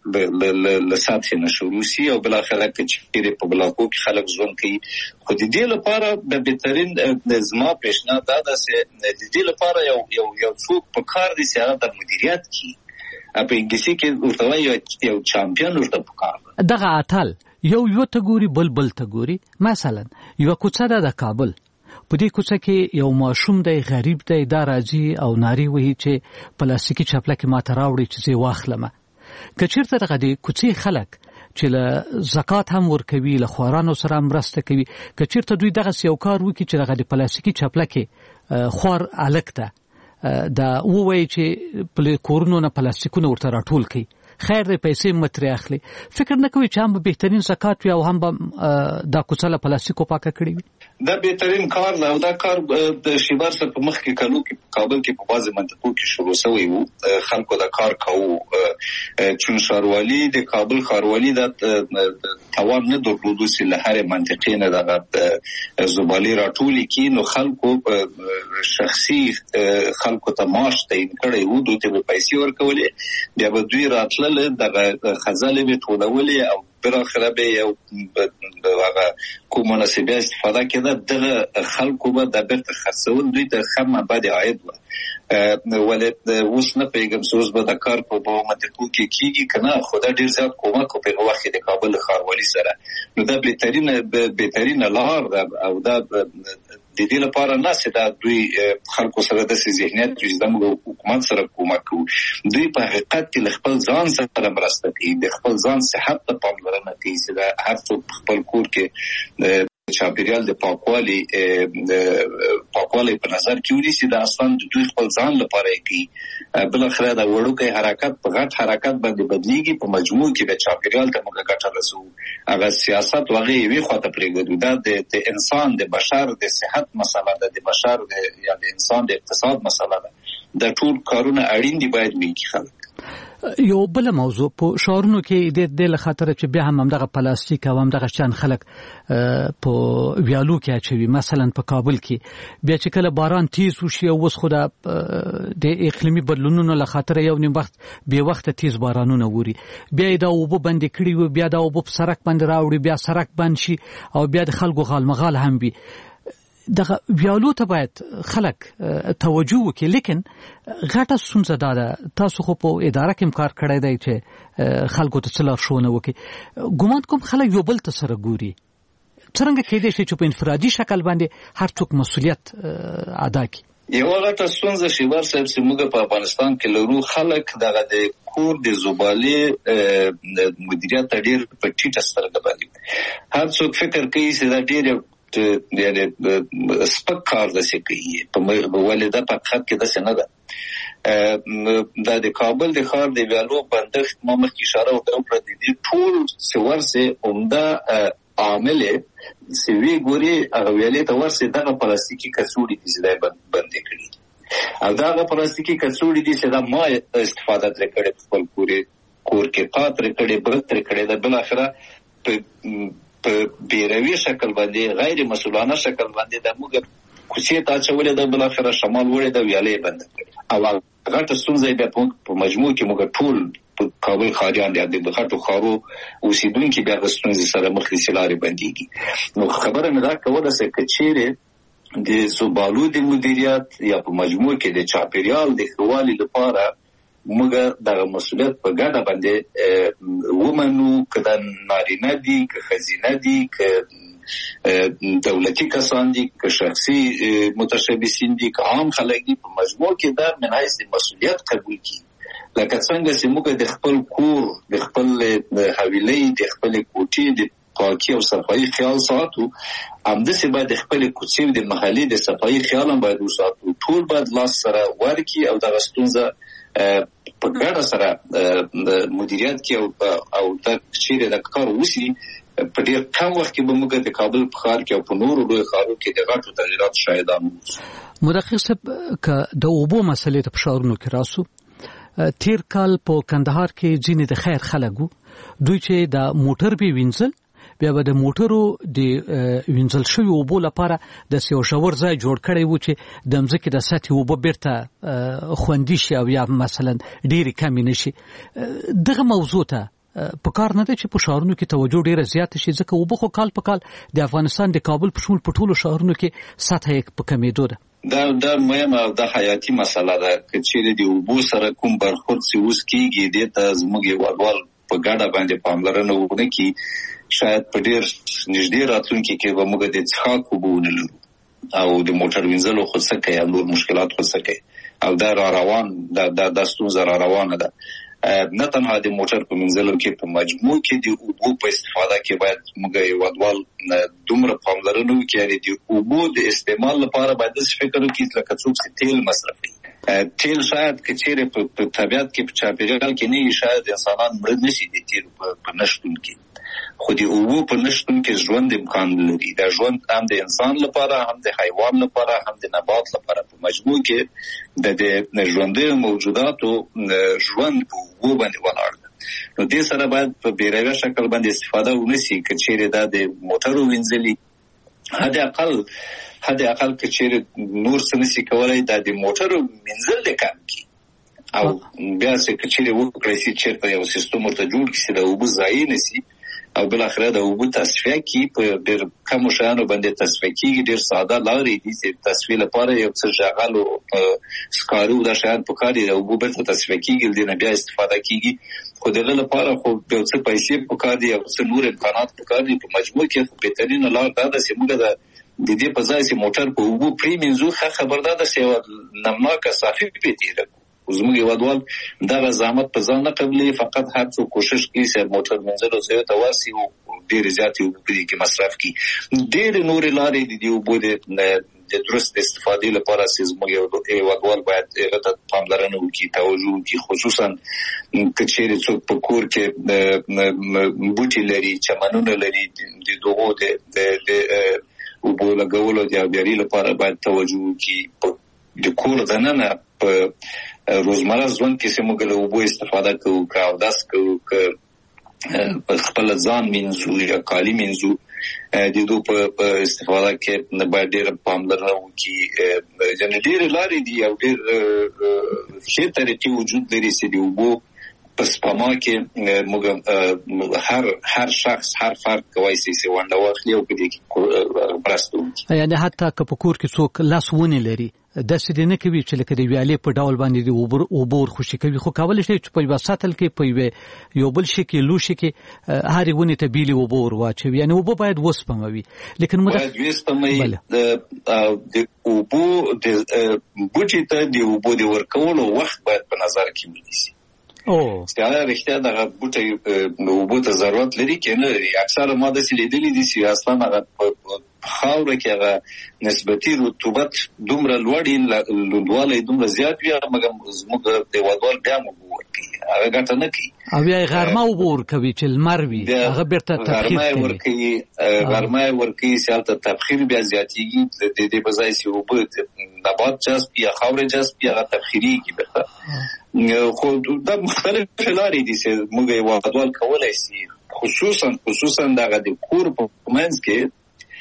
له سطح نشوروسی او بل اخر کې په بلاکو کې خلک ژوند کوي. خو د دې لپاره د بهترین زما پیشنهاد دا ده چې د دې لپاره یو څوک په کار دي چې هغه د مدیریت کې په انګلیسي کې ورته وایي یو چامپیون ورته په کار ده. دغه اتل یو ته ګوري بل ته ګوري. مثلا یو کوڅه ده د کابل، په دې کوڅه کې یو ماشوم دی غریب دی، دا راځي او ناری وهي چې پلاستیکي چپلکه ماته راوړي چې زه واخلم. که چیرته دغه د کوڅې خلک چې له زکات هم ورکوي، له خوارانو سره مرسته کوي، که چیرته دوی دغه یو کار وکړي چې دغه د پلاستیکي چپلکه خوار الکته دا وایي چې په کورونو نه پلاستیکونه ورته راټول کړي، خیر دې پیسې متري اخلي، فکر نه کوي چې هم به بهترین زکات وي او هم به دا کوڅه له پلاستیکو پاکه کړي وي. دا بهترین کار ده او دا کار د شیبر سره په مخ کې کلو کې په کابل کې په بازي منطقو کې شروع شوی وو. خلکو دا کار کوو چون ښاروالي د کابل ښاروالي د توان نه درلودو چې له هر منطقې نه د زبالې راټولي کې، نو خلکو شخصي خلکو ته معاش تعیین کړی وو، دوی ته پیسې ورکولې، بیا به دوی راتلل دغه خزانه به ټولولې او بل اخر به یو هغه کوم مناسبه استفاده کړه دغه خلکو به د بیرته خرڅول دوی ته خمه بعد عاید و. ولې اوس نه پیغام سوز به د کار په منطقو کې کیږي کنه، خدای ډیر زیات کومک په وخت د کابل ښاروالي سره، نو دا بهترین لار ده او دا د دې لپاره نه چې دا دوی خلکو سره د ذهنیت چې د حکومت سره کومک کوي، دوی په حقیقت کې خپل ځان سره مرسته کوي، د خپل ځان صحت ته پاملرنه کوي چې دا هر څوک خپل کور کې چاپیریال د پاکوالي په نظر کې ونیسي. دا اصلا دوی خپل ځان لپاره کوي. بل اخر دا وړوکی حرکت په غټ حرکت باندې بدلیږي، په مجموع کې د چاپیریال ته موږ ګټه رسو. هغه سیاست وغه وی خواته پرېږدو، دا د انسان د بشر د صحت مسله ده، د بشر یا د انسان د اقتصاد مسله ده. د ټول کارونه اړین دي باید وکړي خلک. یو بل موضوع په شهرونو کې د خاطر چې بیا هم دغه پلاستیک او هم دغه شان خلک په ویالو کې اچوي. مثلا په کابل کې بیا چې کله باران تیز وشي او وس خو د اقلیمي بدلونونو له خاطر یو نیم وخت به وخت تیز بارانونه ووري، بیا دا اوبه بند کړي وي، بیا دا اوبه په سړک باندې راوړي، بیا سړک بند شي او بیا د خلکو غالمغال هم وي. دغه ویالو ته باید خلک توجه وکړي، لیکن غټه ستونزه دا ده تاسو خو په اداره کې کار کړی دی چې خلکو ته څه لارښوونه وکړي. ګومان کوم خلک یو بل ته سره ګوري، څرنګه کېدای شي چې په انفرادي شکل باندې هر څوک مسؤلیت ادا کړي. یو غټه ستونزه شیبر صاحب چې موږ په افغانستان کې لرو، خلک دغه د کور د زبالې مدیریت ډېر په ټیټه سترګه باندې، هر څوک فکر کوي چې دا ډېر یعنی سپک کار داسې کوي، په ولې دا په حقیقت کې داسې نه ده. دا د کابل د ښار د ویالو بندښت ما مخکې اشاره وکړه، د دې ټول څه ورسې عمده عامل چې وی ګوري هغه ویالې ته ورسې دغه پلاستیکي کڅوړې دي چې دا بندې کړي، او دغه پلاستیکي کڅوړې دي چې دا ما استفاده ترې کړې، خپل کور کې پاتې کړې، بل ترې کړې، دا بل اخره په بیروي شکل باندې غیر مسؤلانه شکل باندې د موږ کوڅې ته اچولې، د بل اخره شمال وړې د ویالې بند کړې. او غټه ستونزه بیا په مجموع کې موږ ټول په کابل ښاریان د غټو ښارو اوسیدونکي بیا د ستونزې سره مخ دي چې لارې بندېږي. نو خبره مې دا کوله چې که چیرې د زبالو د مدیریت یا په مجموع کې د چاپیریال د ښه والي لپاره موږ دغه مسؤلیت په ګډه باندې ومنو، که دا نارینه دي، که ښځینه دي، که دولتي کسان دي، که شخصي متشبثین دي، که عام خلک دي، په مجموع کې دا من حیث مسؤلیت قبول کړي. لکه څنګه چې موږ د خپل کور، د خپل حویلۍ، د خپل کوټې د پاکي او صفایي خیال ساتو، همداسې باید د خپل کوڅې د محلې د صفایي خیال هم باید وساتو. ټول باید لاس سره ورکړي او دغه ستونزه په ګډه سره مدیریت کې او دا چیرې د کار وسی په ډېر کم وخت کې به موږ د کابل په ښار کې او په نورو لوی ښارونو کې د غټو تغیرات شاهدان وو. مدقق صاحب، که د اوبو مسلې ته په ښارونو کې راسو، تیر کال په کندهار کې ځینې د خیر خلک وو، دوی چې د موټر به وینځل، بیا به د موټرو د وینځل شوي اوبو لپاره د یو ژور ځای جوړ کړی وو چې د مځکې د سطحې اوبه بیرته خوندي شي او یا مثلا ډېرې کمې نه شي. دغه موضوع ته په کار نه دی چې په شهرونو کې توجه ډیره زیات شي ځکه اوبه خو کال په کال د افغانستان د کابل په شمول په ټولو شهرونو کې سطح یې په کمیدو ده. دا مهمه او د حیاتي مسله ده چې د اوبو سره کوم برخورد چې اوس کیږي د زموږ هیوادوال په ګډه باندې پاملرنه وکړي چې شاید په ډیر نږدې راتلونکي کې به موږ د څښاک اوبه ونه لرو او د موټر وینځلو خو څه کوي نور مشکلات خو څه کوي او دا را روان د ستونزه را روانه ده. نه تنها د موټر په منځلو کې په مجموع کې د اوبو په استفاده کې باید موږ هیوادوال دومره پاملرنه وکړي چې د اوبو د استعمال لپاره باید فکر وکړي لکه څوک چې تیل مصرفوي. تیل شاید که چیرې په طبیعت کې په چاپیریال کې نه شاید انسانان مړ نشي د تیل په نشتون کې خو د اوبو په نشتون کې ژوند امکان لري. دا ژوند هم د انسان لپاره هم د حیوان لپاره هم د نبات لپاره په مجموع کې د ژوندي موجوداتو ژوند په اوبو باندې ولاړ ده. نو دې سره باید په بیرویه شکل باندې استفاده ونشي که چیرې دا د موټرو وینځلي حد اقل که چیرې نور څه نشي کولای دا د موټرو وینځل د کم کی او بیا څه که چیرې وکړي چې چیرته یو سیستم ورته جوړ کړي چې د اوبو ضایع نشي او بل اخره د اوبو تصفیه کی په ډېر کم شانو باندې تصفیه کیږي. ډېر ساده لارې دي چې تصفیه لپاره یو څه ژغل او سکارو دا شان په کار دي د اوبو بیرته تصفیه کیږي د بیا استفاده کیږي خو دغه لپاره خو یو څه پیسې په کار دي او څه نور امکانات په کار دي. په مجموع کې بهترین لار دا ده چې موږ د دې په ځای چې موټر په اوبو پرې منځو خبردار ده چې نمناکه صافي پیتیره زموږ هیوادوال دغه زحمت په ځان نه قبلي فقط هر څو کوشش کوي چې موټر منځلو ځای ته ورسي او ډېر زیات اوبه کې مصرف کړي. ډېر نور لارې دي اوبو د درست استفادې لپاره چې زموږ هیوادوال باید هغه ته پاملرنه وکړي توجه وکړي خصوصا که چیرې څوک په کور کې بوټي لري چمنونه لري د دغو د اوبو لګولو د آبیاري لپاره باید توجه وکړي. د کور دننه په روزمره ژوند کې چې موږ له اوبو استفاده کوو که اودس کوو که خپل ځان مینځو یا کالي مینځو د دو په استفاده کې باید ډېره پاملرنه وکړي. یعنې ډېرې لارې دي او ډېر ښې طریقې وجود لري چې د اوبو په سپما کې موږ هر شخص هر فرد کولی شي چې ونډه واخلي او په دې کې مرسته وکړي. یعنې حتی که په کور کې څوک لاس ونې لري داسې دې نه کوي چې لکه د ویالې په ډول باندې د اوبو ورخوشي کوي خو کولی شي چې په یوه سطل کې په یو بل شي کې لوښي کې هرې ونې ته بیلې اوبه ور واچوي. یعنې اوبه باید وسپموي لیکن باید وسپموي د اوبو بوټي ته د اوبو د ورکولو وخت باید په نظر کې ونیسي. ستاره رښتیا دغه بوټي اوبو ته ضرورت لري کې نه لري. اکثره ما داسې لیدلي دي چې اصلا هغه خاوره کې هغه نسبتي رطوبت دومره لوړوالی دومره زیات وي مګر زموږ د هیوادوال بیا هم اوبه ورکوي هغه ګټه نه کوي او بیا یې غرمه اوبه ورکوي چې لمر وي هغه بیرته تبخیر کوي. غرمه یې ورکوي چې هلته تبخیر بیا زیاتېږي د دې په ځای چې اوبه نبات جذب یا خاورې جذب یا هغه تبخیرېږي بیرته. خو دا مختلف لارې دي چې موږ هیوادوال کولی شي خصوصا دغه د کور په منځ کې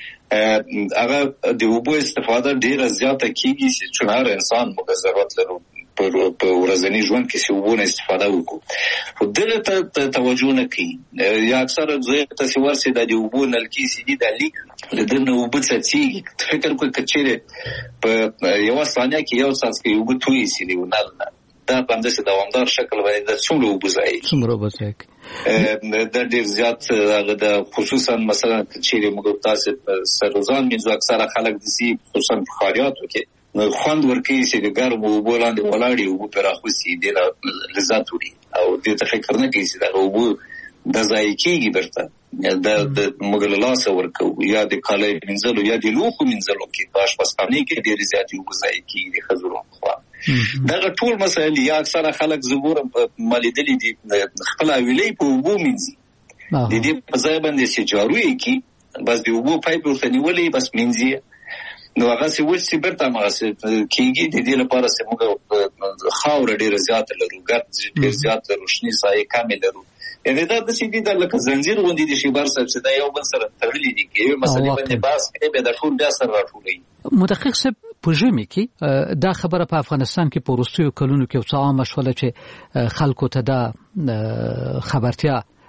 هغه د اوبو استفاده ډیره زیاته کیږي چې چونهر انسان موږ ضرورت لرو په ورځني ژوند کې چې اوبو نه استفاده وکړو خو دغه ته توجه نه کوي یا اکثره ځای ته چې ورسي د اوبو نلکې چې دي د لیک له دنه اوبه څڅېږي فکر کوي که چیرې په یوه ثانیه کې یو څاڅکی اوبه تویې شي د نل نه دا په همداسې دوامدار شکل باندې د څومره اوبه ضایع دا ډېر زیات هغه د خصوصا مثلا چیرې موږ تاسې سرروزان مینځو اکثره خلک داسې خصوصا په ښاریاتو کې خوند ورکوي چې د ګرمو اوبو لاندې ولاړ اوبه پرې راخوسي ډېره لذت وړي او دې ته فکر نه کوي چې دغه اوبه دا ضایع کېږي بیرته د موږ له لاسه ورکوو یا د کالیو مینځلو یا د لوښو مینځلو کې په اشپزخانې کې ډېرې زیاتې اوبه ضایع کېږي د ښځو لخوا. دغه ټول مسایل یا اکثره خلک زه ګورم ما لیدلي دي خپل حویلۍ په اوبو مینځي د دې په ځای باندې چې جارو یې کړي بس د اوبو پایپ ورته نیولی بس مینځي نو هغسې وچ چې بیرته هماغسې کېږي د دې لپاره چې موږ خاوره ډېره زیاته لرو ګرد ډېر زیات لرو شنې سایې کمې لرو یعنې دا داسې دي دا لکه زنځیر غوندې دي شیبار صاحب چې دا یو بل سره تړلي دي که یوې مسلې باندې بحث کوي بیا دا ټول بیا سره راټولوي. مدقق صاحب په ژمي کې دا خبره په افغانستان کې په وروستیو کلونو کې یو څه عامه شوله چې خلکو ته دا خبرتیا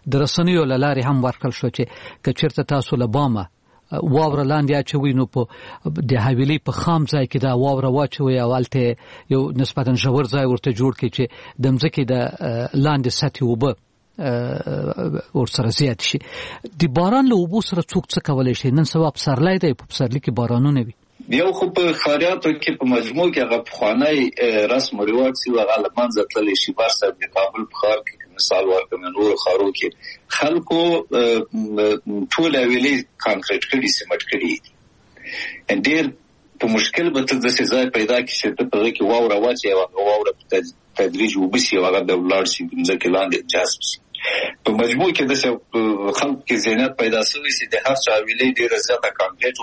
د رسنیو له لارې هم ورکړل شو چې که چېرته تاسو له بامه واوره لاندې اچوي نو په د حویلۍ په خام ځای کې دا واوره واچوي او هلته یو نسبتا ژور ځای ورته جوړ کړي چې د مځکې د لاندې سطحې اوبه ورسره زیات شي. د باران له اوبو سره څوک څه کولی شي؟ نن سبا پسرلی دی، په پسرلي کې بارانونه وي. یو خو په ښاریاتو کې په مجموع کې هغه پخوانی رسم او رواج چې هغه له منځه تللی شي. برسه د کابل په ښار کې مثال ورکړم، نور ښارو کې خلکو ټول حویلۍ کانکریټ کړي، سیمټ کړي. ډېر په مشکل به ته داسې ځای پیدا کړي چې ته په هغې کې واوره واچوې او هغه واوره په تدریج اوبه شي او هغه بیا ولاړ شي ځمکې لاندې جذب شي. په مجموع کې داسې خلکو کې ذهنیت پیدا شوی چې د هر چا حویلۍ ډېره زیاته کانکریټ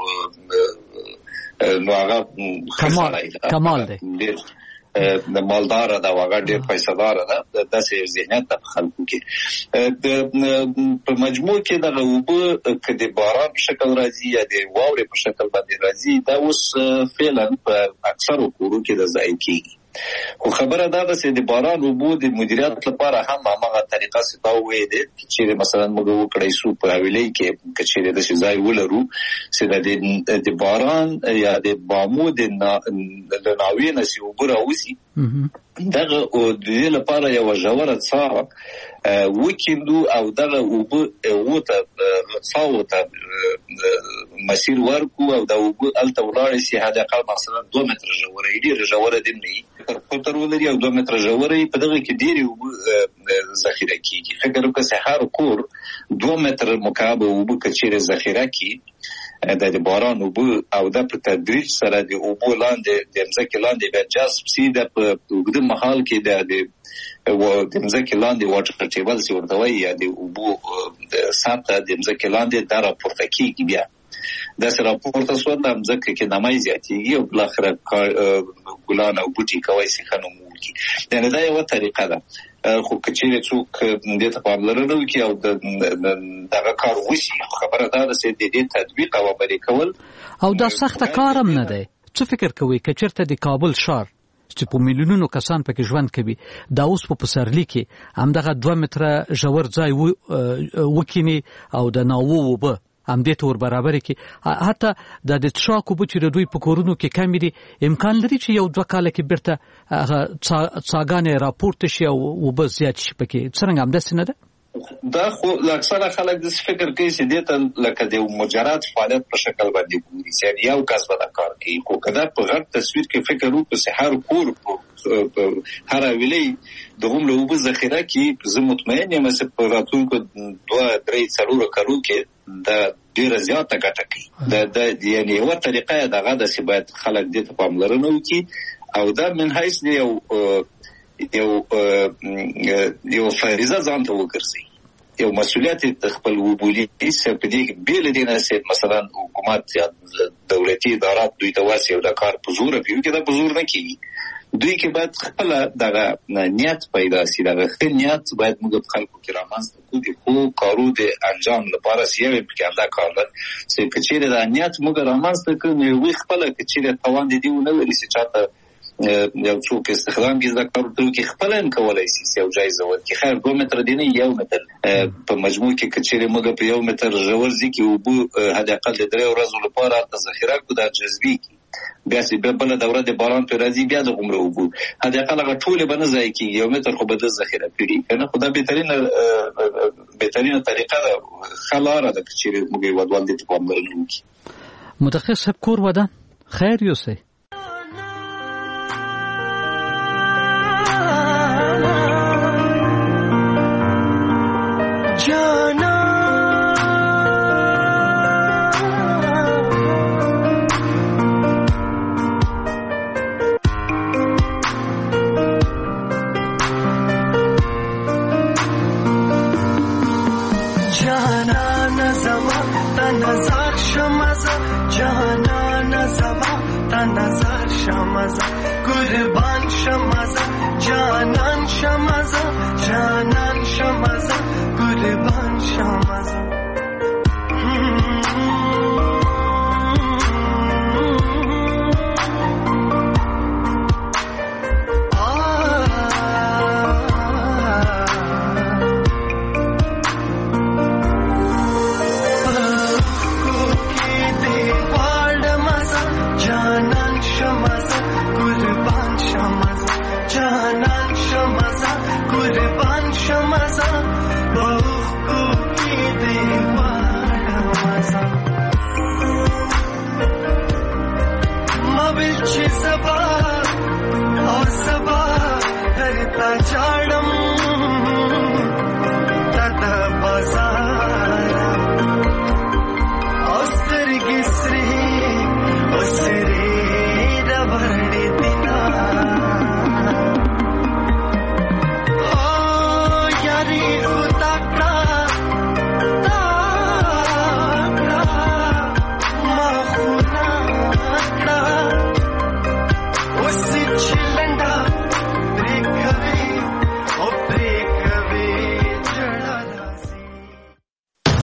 وه نو هغه کمال دی، د مالداره ده او هغه ډېر پیسه‌داره ده. داسې ذهنیت ده په خلکو کې. په مجموع کې دغه اوبه که د باران په شکل راځي یا د واورې په شکل باندې راځي، دا اوس فعلا په اکثرو کورو کې د ضایع کېږي. خو خبره دا ده چې د باران اوبو د مدیریت لپاره هم هماغه طریقه چې تا وویلې ده چې مثلا موږ وکړی شو په حویلۍ کې که چېرې داسې ځای ولرو چې د باران یا د بامو د ناوې نه چې اوبه راوځي، دغه د دې لپاره یوه ژوره څاه وکیندو او دغه اوبه څاو ته مسیر ورکو او د اوبه هلته ولاړې شي حداقل مثلا 2 متره ژوره یې، ډېره ژوره دې نه وي، تر قطر ولري او 2 متره ژوره یې، په دغه کې ډېرې اوبه ذخیره کېږي. فکر وکړه چې هر کور 2 متره مکعب اوبه که چېرې ذخیره کړي د باران اوبه او دا په تدریج سره د اوبو لاندې د مځکې لاندې بیا جذب شي، دا په اوږده مهال کې د مځکې لاندې واټر ټیبل چې ورته وایي یا د اوبو سطحه د مځکې لاندې دا راپورته کېږي. بیا داسې راپورته شوه د مځکه کې نمی زیاتېږي او بالاخره ګلان او بوټي کولی شي ښه نمو وکړي. یعنې دا یوه طریقه ده. خو که چېرې څوک دې ته پاملرنه وکړي او دغه کار وشي، خبره دا ده چې د دې تطبیق او عملي کول او دا سخته کار هم نه دی. څه فکر کوئ که چېرته د کابل ښار چې په میلیونونو کسان پکې ژوند کوي دا اوس په پسرلي کې همدغه 2 متره ژور ځای وکیني او د ناوو اوبه همدې ته ور برابرې کړي، حتی د څښاک اوبه چې د دوی په کورونو کې کمې دي، امکان لري چې 1-2 کاله کې بیرته هغه څاګانې راپورته شي او اوبه زیات شي پکې. څرنګه همداسې نه ده؟ دا خو اکثره خلک داسې فکر کوي چې دې ته لکه د مجرد فعالیت په شکل باندې ګوري چې یو کس به دا کار کوي. خو که دا په غټ تصویر کې فکر وکړو چې هر کور هر حویلۍ د هومره اوبه ذخیره کړي، زه مطمئن یم چې په راتلونکو 2-3-4 کلو کې دا ډېره زیاته ګټه کوي. یعنې یوه طریقه یې دغه ده چې باید خلک دې ته پاملرنه وکړي او دا من حیث یو فریضه ځان ته وګرځي، یو مسؤلیت خپل وبولي چې په دې بې له دې نه چې مثلا حکومت یا دولتي ادارات دوی ته واسي او دا کار په زوره کوي، که دا په زور نه کېږي. دوی کې باید خپله دغه نیت پیدا شي، دغه ښه نیت باید موږ په خلکو کې رامنځته کړو د ښو کارو د انجام لپاره چې یو یې پکې همدا کار ده چې که چېرې دا نیت موږ رامنځته کړو نو هغوی خپله که چېرې توان د دې ونه لري چې چاته یو څوک استخدام کې زده کار ورته وکړي، خپله هم کولی شي چې یو جایزه ورکړي. خیر 2 متره دی نه 1 متر په مجموع کې که چېرې موږ په 1 متر ژور ځای کې اوبه حداقل د 3 ورځو لپاره هلته ذخیره کړو، دا جذبي کړي، بیا چې بله دوره د باران پرې راځي بیا د هومره اوبو حداقل هغه ټولې به نه ضایع کېږي، 1 متر خو به ده ذخیره کړي که نه. خو دا بهترینه طریقه ده، ښه لاره ده که چېرې موږ هېوادوال دې ته پاملرنه وکړي. متخصص صاحب کور ودان خیر یوسئ. قربان شمازا جانان شمازا قربان شمازا